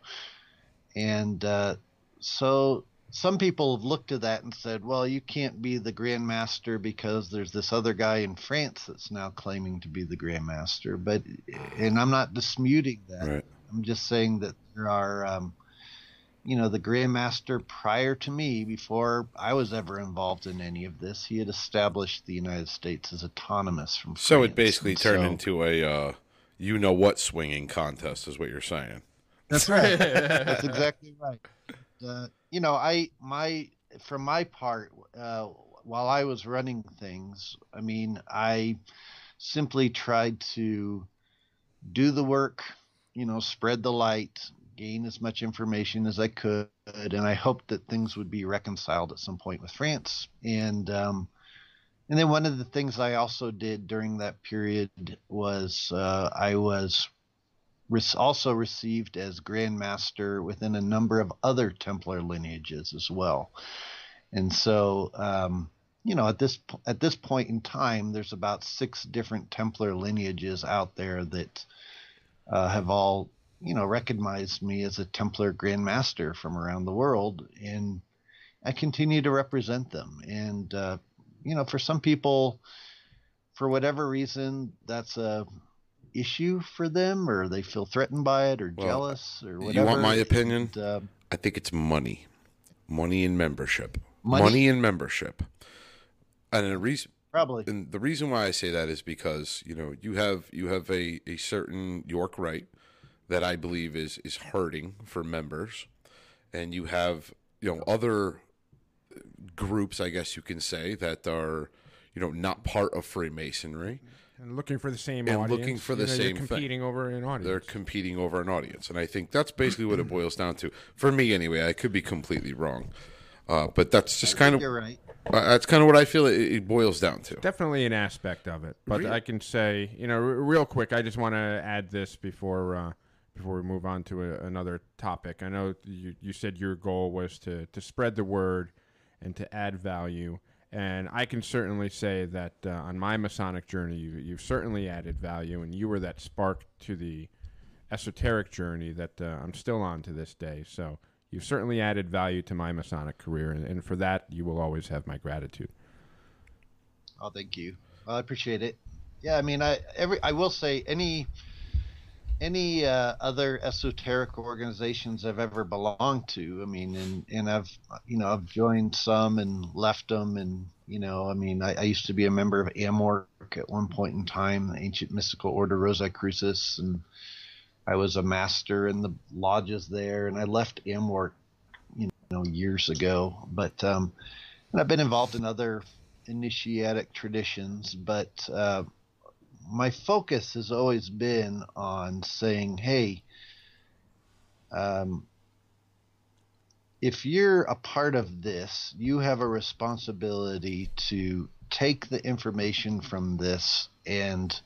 And uh, so some people have looked at that and said, well, you can't be the Grand Master because there's this other guy in France that's now claiming to be the Grand Master. But, and I'm not disputing that. Right. I'm just saying that there are, um, you know, the Grand Master prior to me, before I was ever involved in any of this, he had established the United States as autonomous from France. So it basically And turned so- into a uh, you know what swinging contest, is what you're saying. That's right. That's exactly right. Uh, you know, I my from my part, uh, while I was running things, I mean, I simply tried to do the work, you know, spread the light, gain as much information as I could, and I hoped that things would be reconciled at some point with France. And um, and then one of the things I also did during that period was uh, I was also received as Grand Master within a number of other Templar lineages as well. And so, um, you know, at this at this point in time, there's about six different Templar lineages out there that uh, have all, you know, recognized me as a Templar Grand Master from around the world, and I continue to represent them. And uh, you know, for some people, for whatever reason, that's a issue for them, or they feel threatened by it, or Well, jealous, or whatever. You want my opinion? And, uh, I think it's money, money and membership, Money? money and membership. And the reason, probably. and the reason why I say that is because you know you have you have a, a certain York Rite that I believe is is hurting for members, and you have you know other groups, I guess you can say, that are you know not part of Freemasonry. And looking for the same And audience. looking for the you know, same you're thing. competing over an audience. They're competing over an audience, and I think that's basically what it boils down to. For me, anyway, I could be completely wrong, uh, but that's just kind of You're right. uh, that's kind of what I feel it, it boils down to. Definitely an aspect of it, but Really? I can say, you know, r- real quick, I just want to add this before uh, before we move on to a, another topic. I know you, you said your goal was to, to spread the word and to add value, and I can certainly say that uh, on my Masonic journey, you, you've certainly added value, and you were that spark to the esoteric journey that uh, I'm still on to this day. So you've certainly added value to my Masonic career, and, and for that, you will always have my gratitude. Oh, thank you. Well, I appreciate it. Yeah, I mean, I every I will say any any uh, other esoteric organizations I've ever belonged to. I mean, and and I've you know I've joined some and left them, and you know, I mean, I, I used to be a member of AMORC at one point in time, the Ancient Mystical Order Rosicrucis, and I was a master in the lodges there, and I left AMORC, you know, years ago. But um, and I've been involved in other initiatic traditions, but uh, my focus has always been on saying, hey, um, if you're a part of this, you have a responsibility to take the information from this and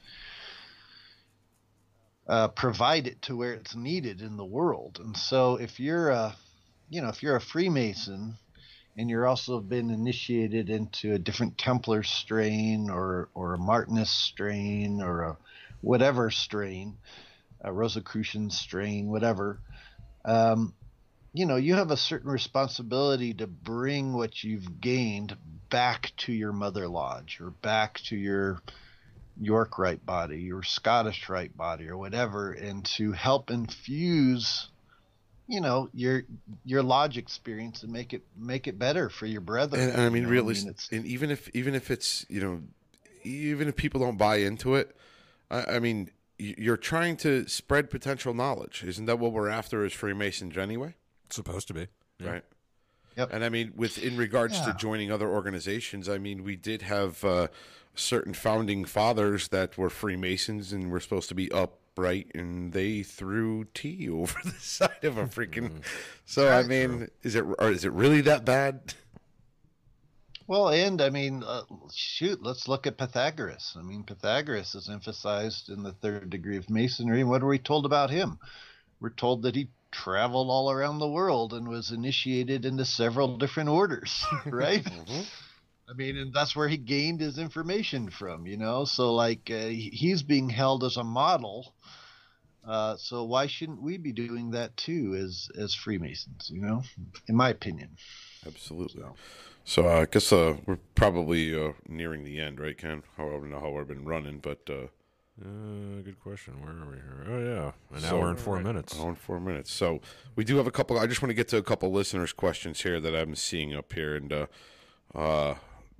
uh, provide it to where it's needed in the world. And so if you're a, you know, if you're a Freemason, and you're also been initiated into a different Templar strain, or or a Martinist strain, or a whatever strain, a Rosicrucian strain, whatever, um, you know, you have a certain responsibility to bring what you've gained back to your mother lodge, or back to your York Rite body, your Scottish Rite body, or whatever, and to help infuse, you know, your your lodge experience and make it make it better for your brethren. And, and I mean, you know? really, I mean, it's, and even if even if it's you know, even if people don't buy into it, I, I mean, y- you're trying to spread potential knowledge. Isn't that what we're after as Freemasons anyway? It's supposed to be. Yeah. Right. Yep. And I mean, with in regards Yeah. to joining other organizations, I mean, we did have uh, certain founding fathers that were Freemasons and were supposed to be up Sprite and they threw tea over the side of a freaking. So I mean, is it or is it really that bad? Well, and I mean, uh, shoot, let's look at Pythagoras. I mean, Pythagoras is emphasized in the third degree of Masonry. And what are we told about him? We're told that he traveled all around the world and was initiated into several different orders, right? Mm-hmm. I mean, and that's where he gained his information from, you know? So, like, uh, he's being held as a model. Uh, so why shouldn't we be doing that, too, as, as Freemasons, you know? In my opinion. Absolutely. So. So uh, I guess uh, we're probably uh, nearing the end, right, Ken? I don't know how we've been running, but uh, uh, good question. Where are we here? Oh yeah, an so, hour and four right, minutes. An hour and four minutes. So we do have a couple. I just want to get to a couple listeners' questions here that I'm seeing up here, and uh, uh,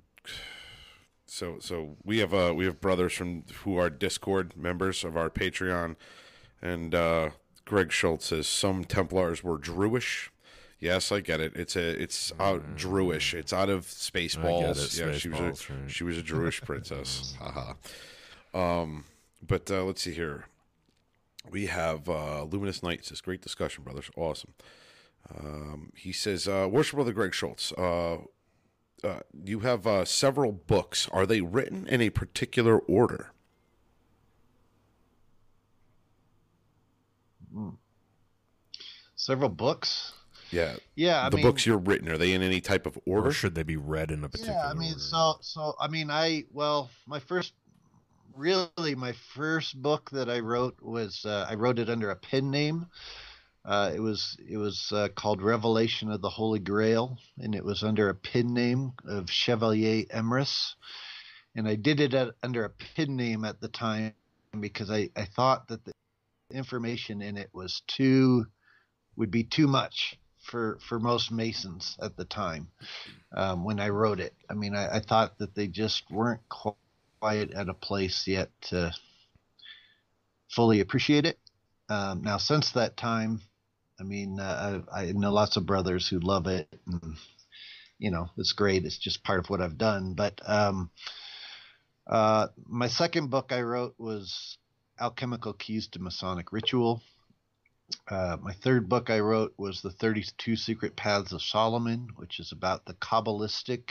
so so we have uh, we have brothers from who are Discord members of our Patreon, and uh, Greg Schultz says some Templars were Druish. Yes, I get it. It's a it's out mm. Druish. It's out of Spaceballs. Yeah, Space she was balls, a right. she was a Druish princess. Haha. um, but uh, let's see here. We have uh, Luminous Knight says, "Great discussion, brothers. Awesome." Um, he says, uh, "Worship Brother Greg Schultz. Uh, uh, you have uh, several books. Are they written in a particular order?" Mm. Several books. Yeah, yeah. I the mean, books you're written, are they in any type of order? Or should they be read in a particular order? Yeah, I mean, order? so so I mean, I well, my first, really, my first book that I wrote was uh, I wrote it under a pen name. Uh, it was it was uh, called Revelation of the Holy Grail, and it was under a pen name of Chevalier Emrys, and I did it at, under a pen name at the time because I I thought that the information in it was too would be too much for for most Masons at the time um, when I wrote it. I mean, I, I thought that they just weren't quite at a place yet to fully appreciate it. Um, now, since that time, I mean, uh, I, I know lots of brothers who love it, and you know, it's great. It's just part of what I've done. But um, uh, my second book I wrote was Alchemical Keys to Masonic Ritual. Uh, my third book I wrote was The thirty-two Secret Paths of Solomon, which is about the Kabbalistic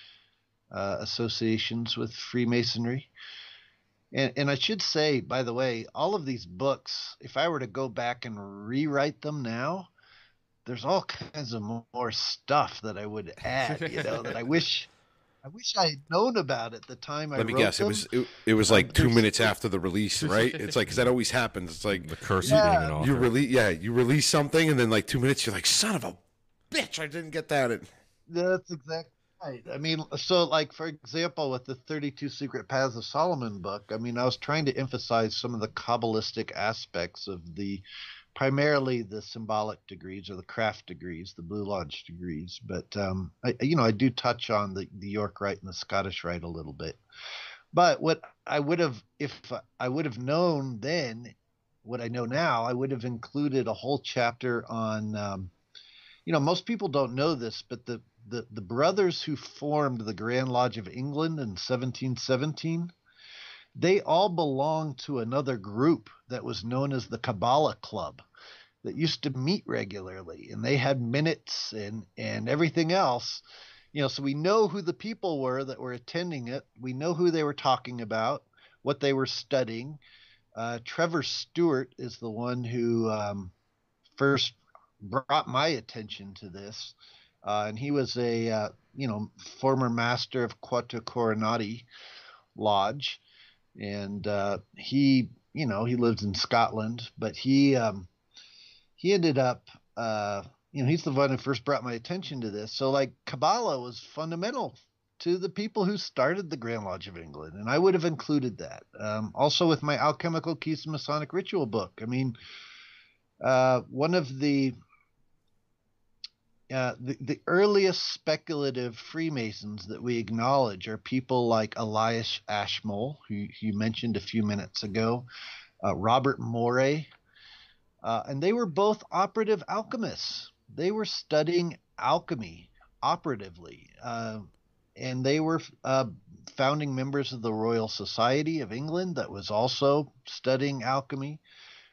uh, associations with Freemasonry. And, and I should say, by the way, all of these books, if I were to go back and rewrite them now, there's all kinds of more stuff that I would add, you know, that I wish... I wish I had known about it the time I Let me wrote guess. them. It was it, it was like two minutes after the release, right? It's like, 'cause that always happens. It's like the curse yeah. of being an author. you release, yeah, you release something, and then like two minutes, you're like, son of a bitch, I didn't get that. It, That's exactly right. I mean, so like, for example, with the thirty-two Secret Paths of Solomon book, I mean, I was trying to emphasize some of the Kabbalistic aspects of the, primarily the symbolic degrees or the craft degrees, the Blue Lodge degrees. But, um, I, you know, I do touch on the, the York Rite and the Scottish Rite a little bit. But what I would have, if I would have known then what I know now, I would have included a whole chapter on, um, you know, most people don't know this, but the, the, the brothers who formed the Grand Lodge of England in seventeen seventeen, they all belonged to another group that was known as the Kabbalah Club that used to meet regularly, and they had minutes and, and everything else, you know, so we know who the people were that were attending it. We know who they were talking about, what they were studying. Uh, Trevor Stewart is the one who um, first brought my attention to this. Uh, and he was a, uh, you know, former master of Quattro Coronati Lodge. And uh, he, you know, he lives in Scotland, but he um, he ended up, uh, you know, he's the one who first brought my attention to this. So, like, Kabbalah was fundamental to the people who started the Grand Lodge of England, and I would have included that. Um, also, with my Alchemical Keys to Masonic Ritual book, I mean, uh, one of the Uh, the, the earliest speculative Freemasons that we acknowledge are people like Elias Ashmole, who you mentioned a few minutes ago, uh, Robert Moray, uh, and they were both operative alchemists. They were studying alchemy operatively, uh, and they were uh, founding members of the Royal Society of England that was also studying alchemy.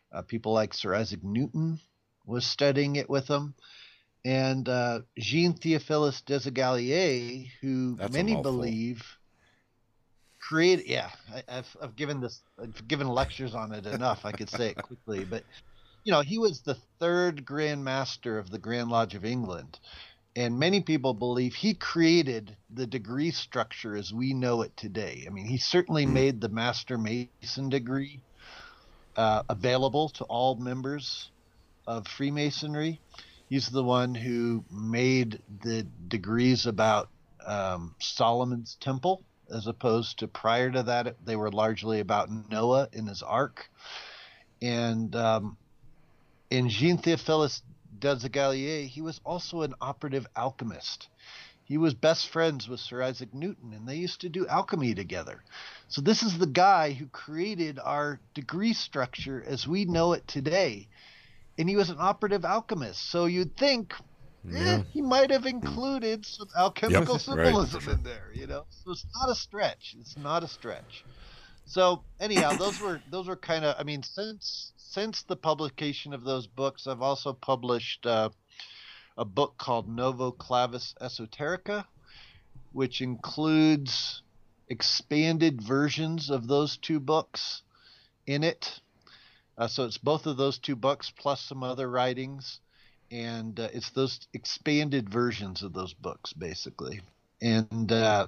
Uh, people like Sir Isaac Newton was studying it with him. And uh, Jean Theophilus Desagalliers, who That's a many mouthful. believe created, yeah, I, I've, I've given this, I've given lectures on it enough. I could say it quickly, but you know, he was the third Grand Master of the Grand Lodge of England, and many people believe he created the degree structure as we know it today. I mean, he certainly made the Master Mason degree uh, available to all members of Freemasonry. He's the one who made the degrees about um, Solomon's Temple, as opposed to prior to that, they were largely about Noah and his ark. And um, in Jean Theophilus Desagalliers, he was also an operative alchemist. He was best friends with Sir Isaac Newton, and they used to do alchemy together. So this is the guy who created our degree structure as we know it today. And he was an operative alchemist. So you'd think Yeah. eh, he might have included some alchemical Yep. symbolism in there, you know. So it's not a stretch. It's not a stretch. So anyhow, those were those were kind of. I mean, since since the publication of those books, I've also published uh, a book called Novo Clavis Esoterica, which includes expanded versions of those two books in it. Uh, so it's both of those two books plus some other writings, and uh, it's those expanded versions of those books basically. And uh,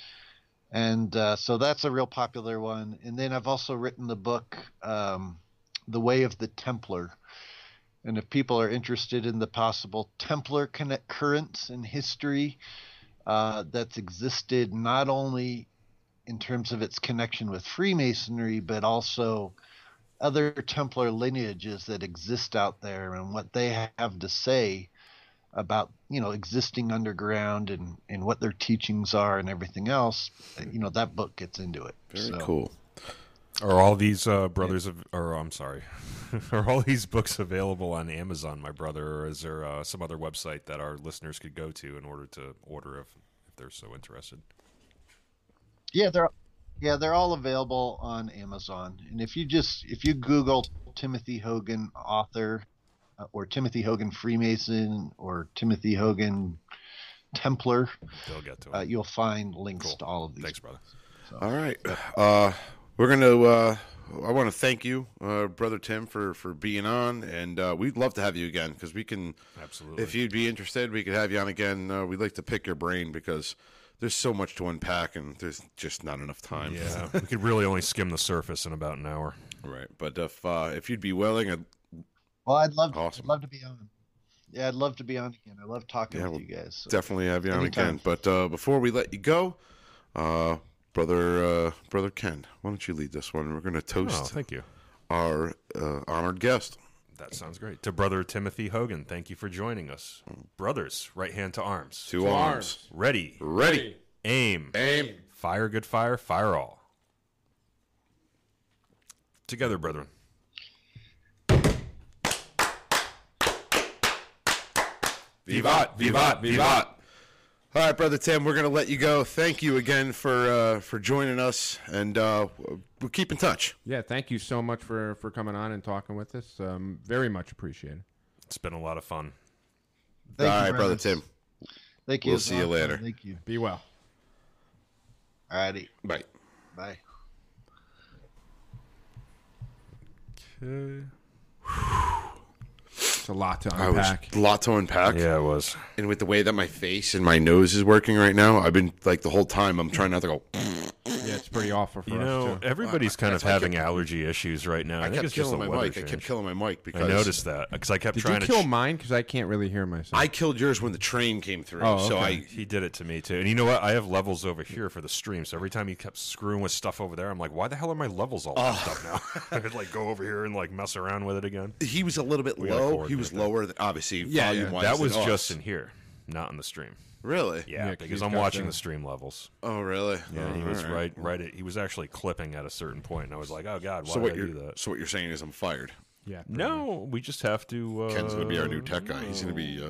and uh, so that's a real popular one. And then I've also written the book um, The Way of the Templar. And if people are interested in the possible Templar connect currents in history uh, that's existed not only in terms of its connection with Freemasonry, but also other Templar lineages that exist out there and what they have to say about, you know, existing underground and, and what their teachings are and everything else, you know, that book gets into it. Very So, cool. Are all these uh, brothers of, or I'm sorry, are all these books available on Amazon, my brother, or is there uh, some other website that our listeners could go to in order to order if, if they're so interested? Yeah, they're yeah, they're all available on Amazon. And if you just if you Google Timothy Hogan author uh, or Timothy Hogan Freemason or Timothy Hogan Templar, They'll get to it. uh, you'll find links Cool. to all of these. Thanks, brother. All right. Uh, we're going to, uh, I want to thank you, uh, Brother Tim, for, for being on. And uh, we'd love to have you again because we can, Absolutely. if you'd be interested, we could have you on again. Uh, we'd like to pick your brain because there's so much to unpack and there's just not enough time. Yeah, we could really only skim the surface in about an hour. Right. But if uh, if you'd be willing, I'd, Well, I'd love Awesome. I'd love to be on. Yeah, I'd love to be on again. I love talking Yeah, with we'll you guys. So. definitely have you on Anytime. again. But uh, before we let you go, uh, brother uh, brother Ken, why don't you lead this one? We're going to Oh, toast thank you. our uh, honored guest. That sounds great. To Brother Timothy Hogan, thank you for joining us. Brothers, right hand to arms. Two arms. Ready, Ready. aim, Aim. fire good fire, fire all. Together, brethren. Vivat, vivat, vivat. All right, Brother Tim, we're going to let you go. Thank you again for uh, for joining us, and uh, we'll keep in touch. Yeah, thank you so much for, for coming on and talking with us. Um, very much appreciated. It's been a lot of fun. Thank All you, right, Brother brothers. Tim. Thank you. We'll It's see you awesome. later. Thank you. Be well. All righty. Bye. Bye. Okay. It's a lot to I was unpack. a lot to unpack. Yeah, it was. And with the way that my face and my nose is working right now, I've been like the whole time I'm trying not to go. Yeah, it's pretty awful for You us, know, too. everybody's kind of That's why I having kept- allergy issues right now. I, I think kept it's just killing a my weather mic. I change. kept killing my mic because I noticed that because I kept Did you trying to. kill ch- mine? Because I can't really hear myself. I killed yours when the train came through. Oh, So okay. I He did it to me too, and you know what? I have levels over here for the stream. So every time he kept screwing with stuff over there, I'm like, "Why the hell are my levels all messed up now?" I'd like go over here and like mess around with it again. he was a little bit We gotta low. He coordinate was that. lower than obviously Yeah, volume yeah. wise. That was than just us. in here, not in the stream. Really. Yeah, Yeah, 'cause because he's I'm got watching the- the stream levels. Oh, really? Yeah, Oh, he was all right, right. At, he was actually clipping at a certain point, and I was like, "Oh God, why So what did I you're do that?" so what you're saying is I'm fired. yeah. pretty much. No, we just have to. Uh, Ken's gonna be our new tech guy. He's gonna be. Uh,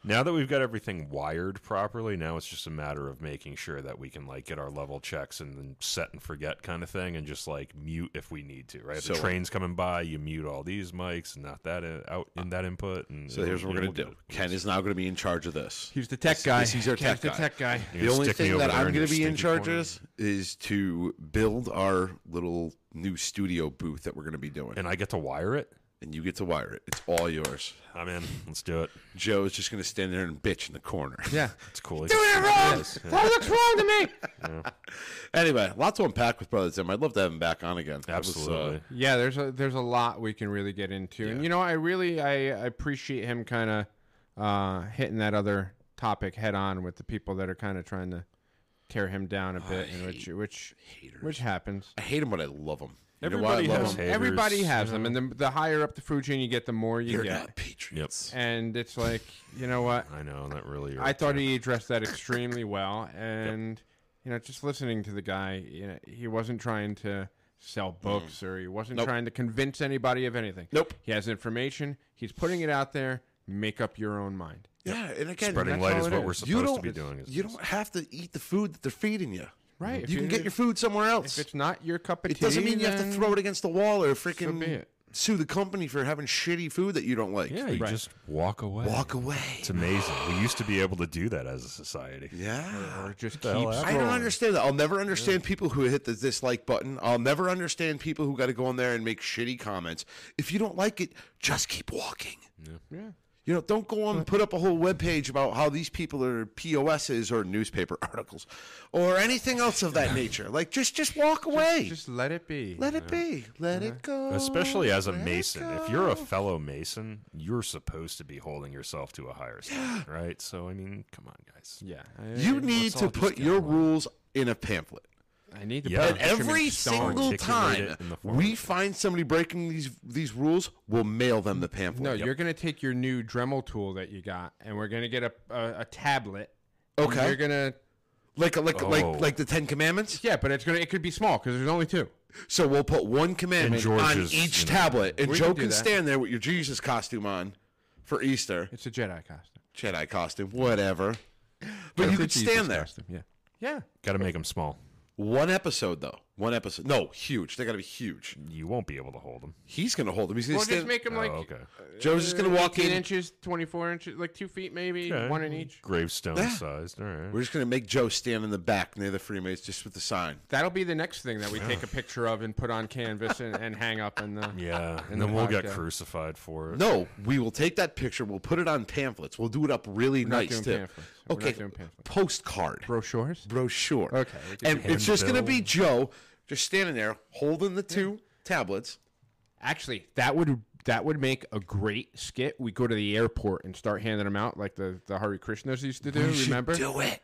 Now that we've got everything wired properly, now it's just a matter of making sure that we can like get our level checks and then set and forget kind of thing, and just like mute if we need to. Right? If So- the train's coming by, you mute all these mics and not that in, out in that input. And So here's what we're you gonna know, do. Ken is now gonna be in charge of this. He's the tech guy. This- he's our Ken's tech the guy. tech guy. You're The gonna only stick me thing over that there I'm in going to your be in stinky charge corner. of is to build our little new studio booth that we're going to be doing. And I get to wire it. And you get to wire it. It's all yours. I'm in. Let's do it. Joe's just going to stand there and bitch in the corner. Yeah. It's cool. Doing it wrong! What looks wrong to me? Anyway, lots to unpack with Brother Tim. I'd love to have him back on again. That was, uh, Absolutely. Yeah, there's a there's a lot we can really get into, and you know, I really I, I appreciate him kind of uh, hitting that other topic head on with the people that are kind of trying to tear him down a bit, and which which haters. which happens. I hate him, but I love him. You Everybody know why I love has him? haters. Everybody has them, and the, the higher up the food chain you get, the more you You're get. not patriots. And it's like, you know what? I know that really. I thought he addressed that extremely well, and you know, just listening to the guy, you know, he wasn't trying to sell books or he wasn't Nope. trying to convince anybody of anything. Nope. He has information. He's putting it out there. Make up your own mind. Yeah, and again, Spreading that's light all is it what is. we're you supposed don't, to be doing. Is you don't have to eat the food that they're feeding you. Right. If You can you- get your food somewhere else. If it's not your cup of It tea, doesn't mean you have to then throw it against the wall or so freaking be it. sue the company for having shitty food that you don't like. Yeah, you Right. just walk away. Walk away. It's amazing. We used to be able to do that as a society. Yeah. Or just the hell keep happened? I don't scrolling. understand that. I'll never understand people who hit the dislike button. I'll never understand people who got to go on there and make shitty comments. If you don't like it, just keep walking. Yeah. You know, don't go on and put up a whole webpage about how these people are P O Ss or newspaper articles or anything else of that nature. Like, just just walk away. Just let it be. let it be. Let it go. Especially as a Let it Mason. If you're a go. fellow Mason, you're supposed to be holding yourself to a higher standard, right? So, I mean, come on, guys. Yeah. You need let's to all just put get your along. rules in a pamphlet. I need to Yeah. put And And Fisherman every Stone. single Articulate time it in the form we of- find somebody breaking these these rules, we'll mail them the pamphlet. No, you're going to take your new Dremel tool that you got, and we're going to get a, a, a tablet. and Okay. You're going to, like like Oh. like like the Ten Commandments. yeah, but it's going to, it could be small because there's only two. So we'll put one commandment on George's, each you know, tablet, and We Joe can do can that. stand there with your Jesus costume on for Easter. It's a Jedi costume. Jedi costume, whatever. But It's you a could Jesus stand there. costume, Yeah. Yeah. Got to make them small. One episode though. One episode. No, huge. They got to be huge. You won't be able to hold them. He's gonna hold them. He's gonna Well, just stand. make them like oh, okay. Joe's just gonna uh, walk eighteen in. inches, twenty-four inches, like two feet maybe, Okay. one in each. Gravestone Yeah. sized. All right. We're just gonna make Joe stand in the back near the Freemates, just with the sign. That'll be the next thing that we take a picture of and put on canvas and, and hang up in the. Yeah, in and the then we'll get podcast. crucified for it. No, we will take that picture. We'll put it on pamphlets. We'll do it up really We're not nice doing too. pamphlets. We're not Okay, doing pamphlets. postcard, Brochures? brochure. Okay, we can and do it's just gonna be handbill. Joe just standing there holding the two tablets. Actually, that would that would make a great skit. We go to the airport and start handing them out like the, the Hare Krishnas used to do. We should Remember? do it.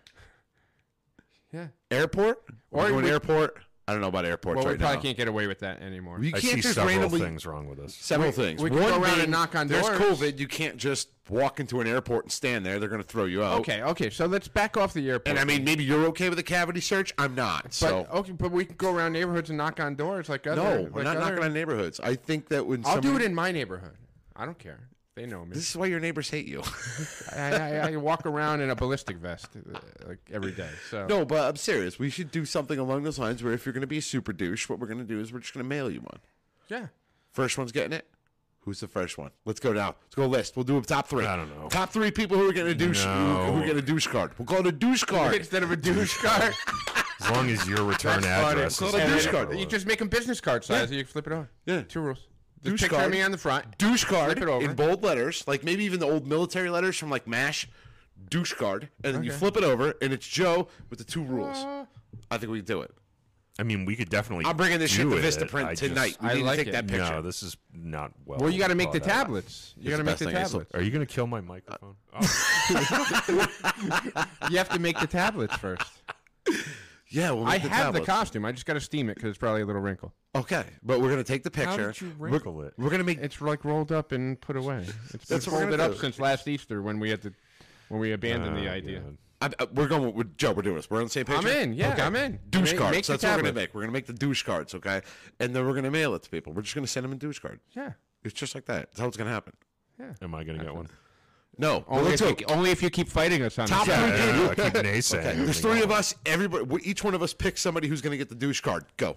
Yeah. Airport Or or going we- airport. I don't know about airports Well, we right probably now. can't get away with that anymore. You I can't see just several randomly. things wrong with this. Several We- things. we can go One around and being, knock on There's doors. COVID. You can't just walk into an airport and stand there. They're going to throw you out. Okay, okay. So let's back off the airport. And I mean, maybe you're okay with a cavity search. I'm not. but So okay, but we can go around neighborhoods and knock on doors like other. no, like we're not other- knocking on neighborhoods. I think that when I'll do somebody- it in my neighborhood. I don't care. They know me. This is why your neighbors hate you. I, I, I walk around in a ballistic vest uh, like every day. So No, but I'm serious. We should do something along those lines where if you're going to be a super douche, what we're going to do is we're just going to mail you one. yeah. First one's getting it. Who's the first one? Let's go down. Let's go list. We'll do a top three. I don't know. Top three people who are getting a douche. No. Who, who are getting a douche card. We'll call it a douche card. Instead of a douche card, As long as your return That's funny. address Call is it a douche available. card. you just make them business card size. and You flip it over. Yeah. Two rules. The Douche picture card. of me on the front. douche card Flip it over. in bold letters, like maybe even the old military letters from like MASH. Douche card, and then you Okay. flip it over, and it's Joe with the two rules. Uh, I think we can do it. I mean, we could definitely. I'm bringing this shit do to it. Vistaprint I tonight. just- We I need like to take it. that picture. No, this is not well. Well, you got to make the thought out. tablets. You It's got to the make best the thing. It's- tablets. Are you going to kill my microphone? Oh. You have to make the tablets first. Yeah, we'll I make the have the tablets. costume. I just got to steam it because it's probably a little wrinkle. Okay, but we're gonna take the How picture. did you We're- wrinkle it? We're gonna make. It's like rolled up and put away. It's been That's what we're folded gonna up do. since last Easter when we had to when we abandoned the Oh, idea. God. I, I, we're going with Joe. We're doing this. We're on the same page. I'm here? in. Yeah, Okay. I'm in. Douche Make- cards. make the That's what we're gonna tablet. make. We're gonna make the douche cards. Okay, and then we're gonna mail it to people. We're just gonna send them a douche card. Yeah. It's just like that. That's how it's gonna happen. Am I going to get one? No, Only let's if, you, hope. only if you keep fighting us on Top the show. three. Yeah, I keep naysaying. Okay, there's everything three of else. us. Everybody, we- each one of us picks somebody who's going to get the douche card. Go.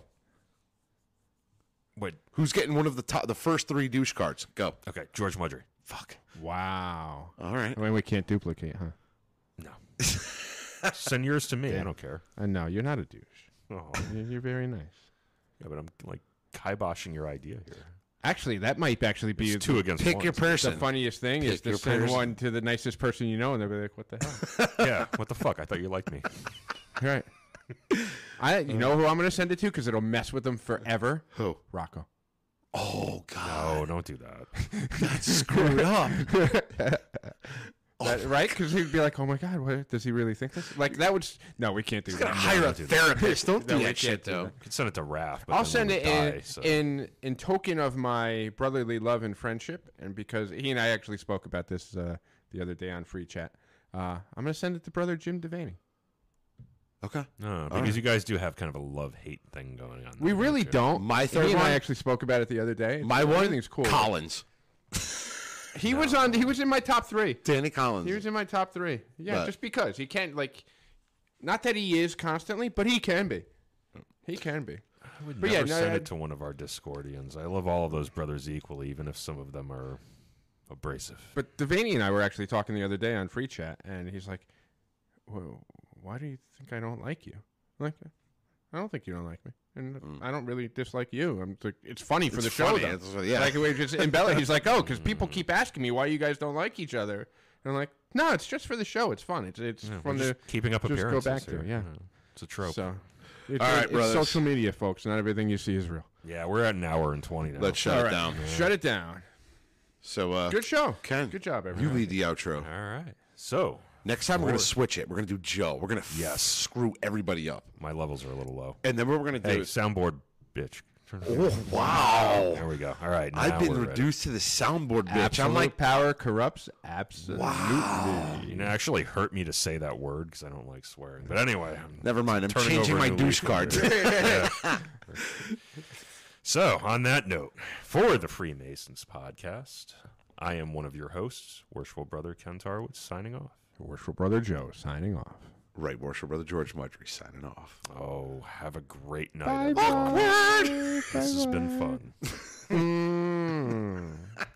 Wait, Who's getting one of the top, the first three douche cards? Go. okay, George Mudry. Fuck. Wow. All right. I mean, we can't duplicate, huh? No. Send yours to me. I don't care. I know you're not a douche. Oh, You're, you're very nice. yeah, but I'm like kiboshing your idea here. Actually, that might actually be It's two against Pick one. your the person. funniest thing is Pick to your send person. one to the nicest person you know, and they'll be like, "What the hell?" Yeah, what the fuck? I thought you liked me. All right. I, you know who I'm going to send it to because it'll mess with them forever. Who? Rocco. Oh God. No, don't do that. That's screwed up. That- right? Because he'd be like, "Oh my God, what, does he really think this?" Like that would. s- No, we can't do He's that. gonna hire a do that. therapist. Don't No, do we that can't shit do though. that. You could send it to Raph. But I'll then send we it would in, die, so. in in token of my brotherly love and friendship, and because he and I actually spoke about this uh, the other day on Free Chat. Uh, I'm going to send it to brother Jim Devaney. Okay. No, because you guys do have kind of a love-hate thing going on. We there, really don't you? don't. My third he and one? I actually spoke about it the other day. My one. Everything's cool. Collins. He was on. He was in my top three. Danny Collins. He was in my top three. Yeah, But- just because he can't like, not that he is constantly, but he can be. He can be. I would But never yeah, no, send I- it to one of our Discordians. I love all of those brothers equally, even if some of them are abrasive. But Devaney and I were actually talking the other day on Free Chat, and he's like, well, "Why do you think I don't like you?" I'm like, I don't think you don't like me, and I don't really dislike you. I'm like, it's funny for It's the show, funny. though. It's- yeah. Like we just in Bella, he's like, "Oh, because people keep asking me why you guys don't like each other," and I'm like, "No, it's just for the show. It's fun. It's it's Yeah, fun we're to just keeping up just go appearances back here. there, yeah. It's a trope. So, it's, All right, it's brothers. social media, folks. Not everything you see is real. Yeah, we're at an hour and twenty now. Let's shut All it right, down. shut it down. So, uh, Good show. Ken, Good job, you everyone. lead the outro. All right. So, Next time we're gonna Forward. switch it. We're gonna do Joe. We're gonna f- Yes. screw everybody up. my levels are a little low. And then what we're gonna do Hey, is soundboard bitch. Turn it oh wow. There we go. All right. Now I've been we're ready. reduced to the soundboard bitch. Absolute I'm like, power corrupts absolutely. You know, it actually hurt me to say that word because I don't like swearing. But anyway, I'm never mind. I'm turning changing over my a new douche leaf over cards. here. Yeah. So, on that note, for the Freemasons podcast, I am one of your hosts, Worshipful Brother Ken Tarwitz, signing off. Worshipful Brother Joe signing off. Right, worship brother George Mudry signing off. Oh, have a great night. everyone. This has been fun. Mm.